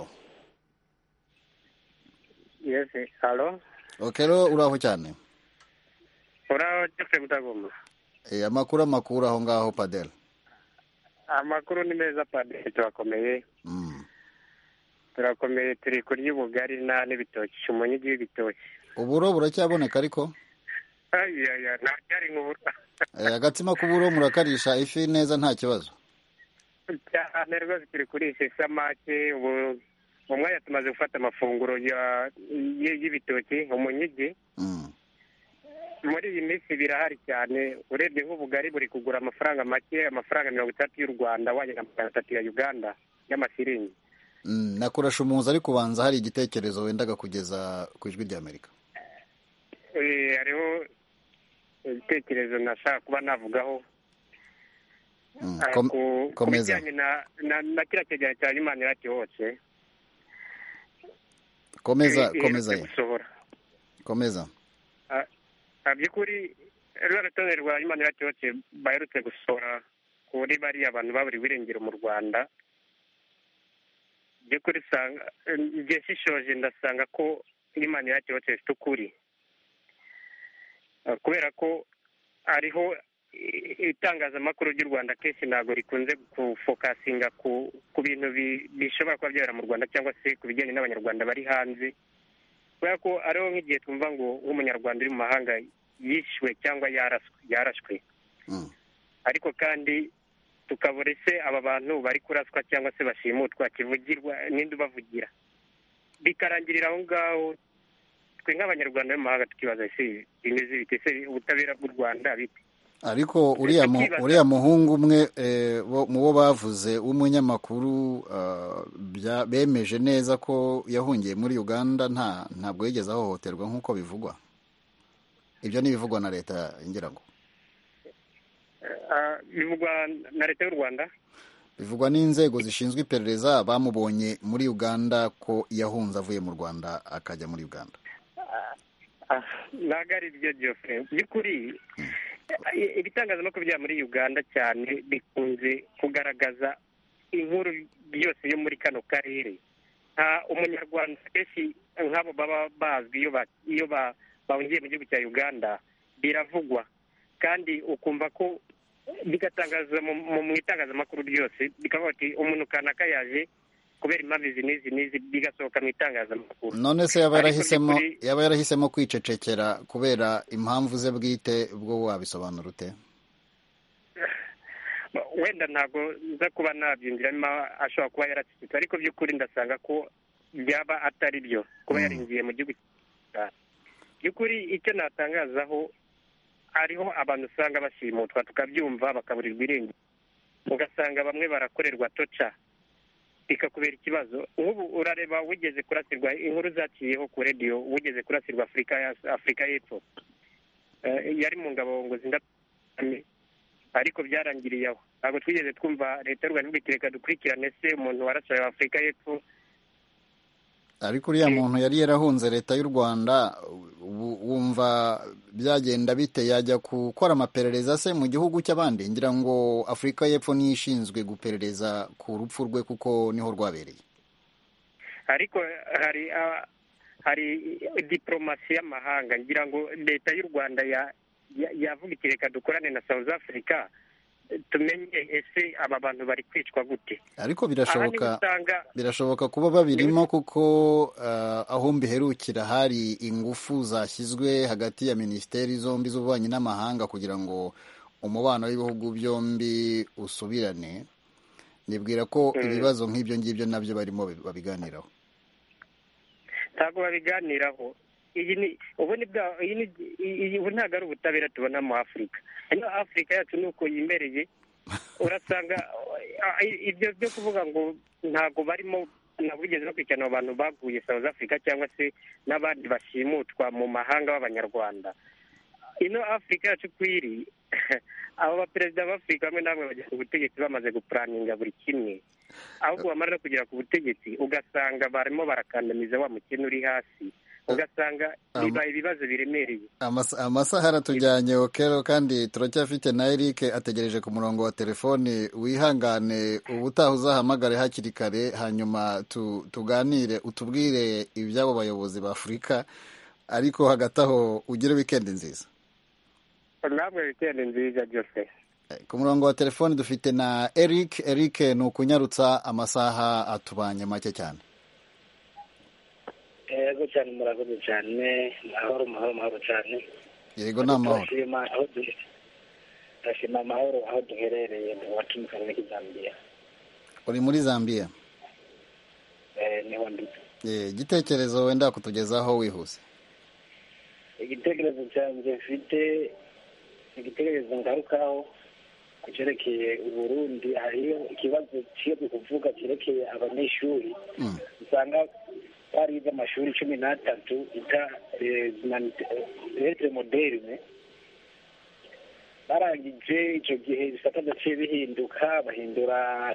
Yes, hello. Okelo, uraho cyane? Uraho cyane Mutagoma. Amakuru aho ngaho Padel? Amakuru ni meza Padel, turakomeye. Turakomeye, turi kurya ubugari n'ibitoki, umunyigi w'ibitoki. Uburo buracyaboneka ariko? Ntacyari nk'uburo. Agatsima k'uburo murakarisha ifi neza nta kibazo? Cyane rwose turi kurisha isamake. Ubu mu mwanya tumaze gufata amafunguro y'ibitoki, umunyigi. Muri iyi minsi birahari cyane, urebye nk'ubugari buri kugura amafaranga make, amafaranga 30 y'u Rwanda wanye na 30 ya Uganda y'amasiringi. Nakurasha umuzi, ariko ubanza hari igitekerezo wendaga kugeza ku ijwi rya Amerika. Hariho igitekerezo nashaka kuba navugaho. Komeza. Na kila cyegeranyo cya Human Rights Watch. Komeza. By'ukuri urutonde rwa Human Rights Watch baherutse gusohora kuri bariya abantu baburiwe irengero mu Rwanda. By'ukuri igihe shishoje ndasanga ko Human Rights Watch ifite ukuri, kubera ko ariho itangazamakuru ry'u Rwanda kenshi ntabwo rikunze gufokasinga ku bintu bishobora kuba byabera mu Rwanda cyangwa se ku bijyanye n'abanyarwanda bari hanze, kubera ko ariho nk'igihe twumva ngo nk'umunyarwanda uri mu mahanga yishwe cyangwa yarashwe, ariko kandi tukabura ese aba bantu bari kuraswa cyangwa se bashimutwa kivugirwa n'indi ubavugira, bikarangirira aho ngaho. Twe nk'abanyarwanda bo mu mahanga tukibaza ese bimeze bite, ese ubutabera bw'u Rwanda bite? ariko uriya muhungu umwe mu bo bavuze w'umunyamakuru bemeje neza ko yahungiye muri Uganda ntabwo yigeze ahohoterwa nk'uko bivugwa. Ibyo ni ibivugwa na leta ngira ngo bivugwa na leta y'u Rwanda, bivugwa n'inzego zishinzwe iperereza bamubonye muri Uganda ko yahunze avuye mu Rwanda akajya muri Uganda. ntabwo ari byo byose by'ukuri. Ibitangazamakuru bya muri Uganda cyane bikunze kugaragaza inkuru yose yo muri kano karere. Nta umunyarwanda kenshi nk'abo baba bazwi iyo bahungiye mu gihugu cya Uganda biravugwa kandi ukumva ko bigatangaza mu itangazamakuru ryose bikavuga ati umuntu kanaka yaje kubera impamvu izi n'izi bigasohoka mu itangazamakuru. None se yaba yarahisemo kwicecekera kubera impamvu ze bwite, bwo wabisobanura ute? Wenda ntabwo nza kuba nabyinjiramo, ashobora kuba yaracecetse, ariko by'ukuri ndasanga ko byaba atari byo kuba yarinjiye mu gihugu by'ukuri. Icyo natangazaho, hariho abantu usanga bashimutwa tukabyumva bakaburirwa irengero, ugasanga bamwe barakorerwa toca bikakubera ikibazo. Nk'ubu urareba wigeze kurasirwa, inkuru zaciyeho ku radiyo, wigeze kurasirwa Afurika y'Epfo, yari mu ngabo ngo zindapame, ariko byarangiriye aho. Ntabwo twigeze twumva leta y'u Rwanda ivuga reka dukurikirane se umuntu warashaye Afurika y'Epfo. Ariko uriya muntu yari yarahunze leta y'u Rwanda, wumva byagenda bite? Yajya gukora amaperereza se mu gihugu cy'abandi? Ngira ngo Afurika y'Epfo niyo ishinzwe guperereza ku rupfu rwe kuko niho rwabereye. Ariko hari diplomasi y'amahanga, ngira ngo leta y'u Rwanda yavuga iti reka dukorane na South Africa tumenye ese aba bantu bari kwicwa gute. Ariko birashoboka kuba babirimo kuko aho mbiherukira hari ingufu zashyizwe hagati ya minisiteri zombi z'ububanyi n'amahanga kugira ngo umubano w'ibihugu byombi usubirane. Nibwira ko ibibazo nk'ibyo ngibyo nabyo barimo babiganiraho. Ntabwo babiganiraho. Ubu ntabwo ari ubutabera tubona mu Afurika. Ino Afurika yacu ni uko yimereye, urasanga ibyo byo kuvuga ngo ntabwo bigeze bakurikirana abantu baguye South Africa cyangwa se n'abandi bashimutwa mu mahanga b'abanyarwanda. Ino Afurika yacu uko iri, abo baperezida b'Afurika bamwe na bamwe bagera ku butegetsi bamaze gupuraninga buri kimwe, ahubwo bamara no kugera ku butegetsi ugasanga barimo barakandamiza wa mukene uri hasi, ugasanga bibaye ibibazo biremereye. Amasaha aratujyanye Okelo, kandi turacyafite na Eric ategereje ku murongo wa telefoni. Wihangane, ubutaha uzahamagare hakiri kare, hanyuma tuganire, utubwire iby'abo bayobozi ba Afurika, ariko hagati aho ugire weekend nziza. Namwe weekend nziza Jose. Ku murongo wa telefoni dufite na Eric. Eric, ni ukunyarutsa, amasaha atubanye make cyane. Yego cyane, murakoze cyane. Mahoro cyane. Yego ni amahoro. Ndashima amahoro aho duherereye mu wacu mu karere ka Zambia. Uri muri Zambia? Niho ndi. Igitekerezo wenda kutugezaho wihuse. Igitekerezo cyanjye mfite, igitekerezo ngarukaho cyerekeye Burundi. Hariyo ikibazo cyo kuvuga cyerekeye abanyeshuri usanga barize amashuri 13 ita lettre moderne, barangije icyo gihe bisata byaciye bihinduka, bahindura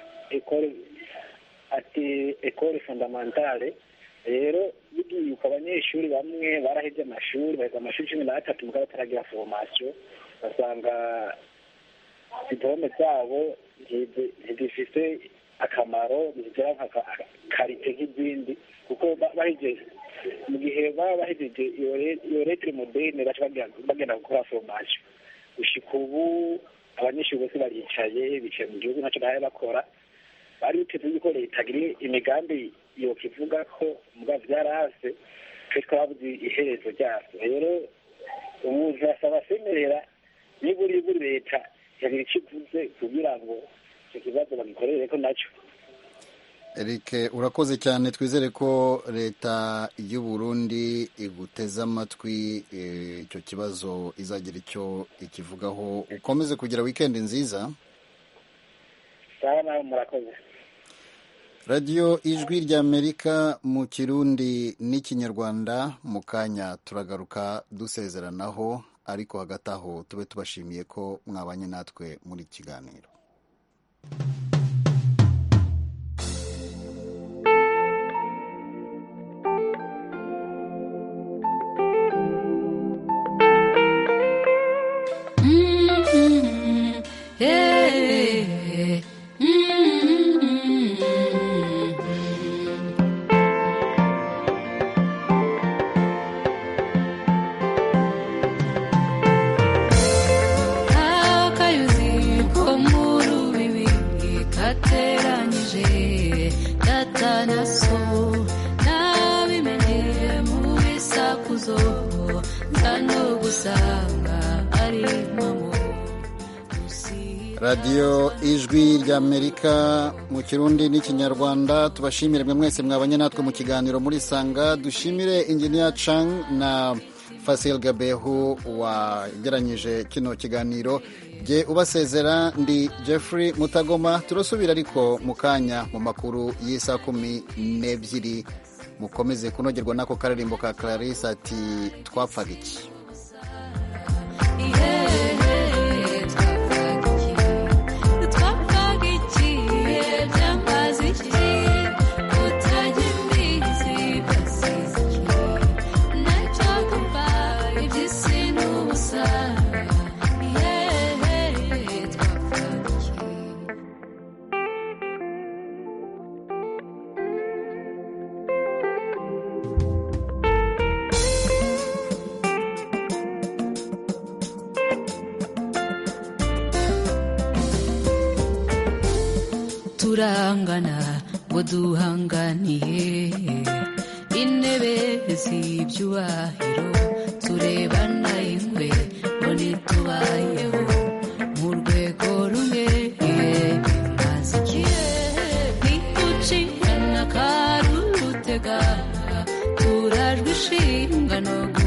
école fondamentale. Rero bigiye uko abanyeshuri bamwe baraheze amashuri, baheze amashuri 13 mugabo bataragira formation, basanga diplome zabo ntizifite akamaro, zigira nka karite nk'izindi, kuko bahejeje mu gihe baba bahejeje iyo lettre moderne baca bagenda gukora formation. Gushika ubu abanyeshuri bose bicaye mu gihugu ntacyo bahaye bakora. Bari biteze yuko leta igira imigambi yokivuga ko mugabo byarahase, twe twabuze iherezo ryazo. Rero ubu zasaba semerera niburi leta yagira icyo ivuze kugira ngo icyo kibazo bagikorere ko nacyo. Eric urakoze cyane, twizere ko leta y'u Burundi iguteze amatwi, icyo kibazo izagira icyo ikivugaho. Ukomeze kugira weekend nziza. sawa nawe murakoze. Radio Ijwi ry'Amerika mu Kirundi n'Ikinyarwanda, mu kanya turagaruka dusezeranaho, ariko hagati aho tube tubashimiye ko mwabanye natwe muri kiganiro. Radio Ijwi ry'Amerika mu Kirundi n'Ikinyarwanda, tubashimire mwe mwese mwabanye natwe mu kiganiro muri Sanga. Dushimire Engineer Chang na Fasil Gabehu wageranyije kino kiganiro. Je ubasezera ndi Jeffrey Mutagoma, turasubira ariko mu kanya mu makuru y'isa 12. Mukomeze kunogerwa nako karirimbo ka Clarisse ati twapfaga iki. turangana ngo duhanganiye intebe z'ibyubahiro, turebana ingwe ngo ntitubayeho mu rwego rumwe. Maze igihe ntitucikana karutega, turajwe ishinga no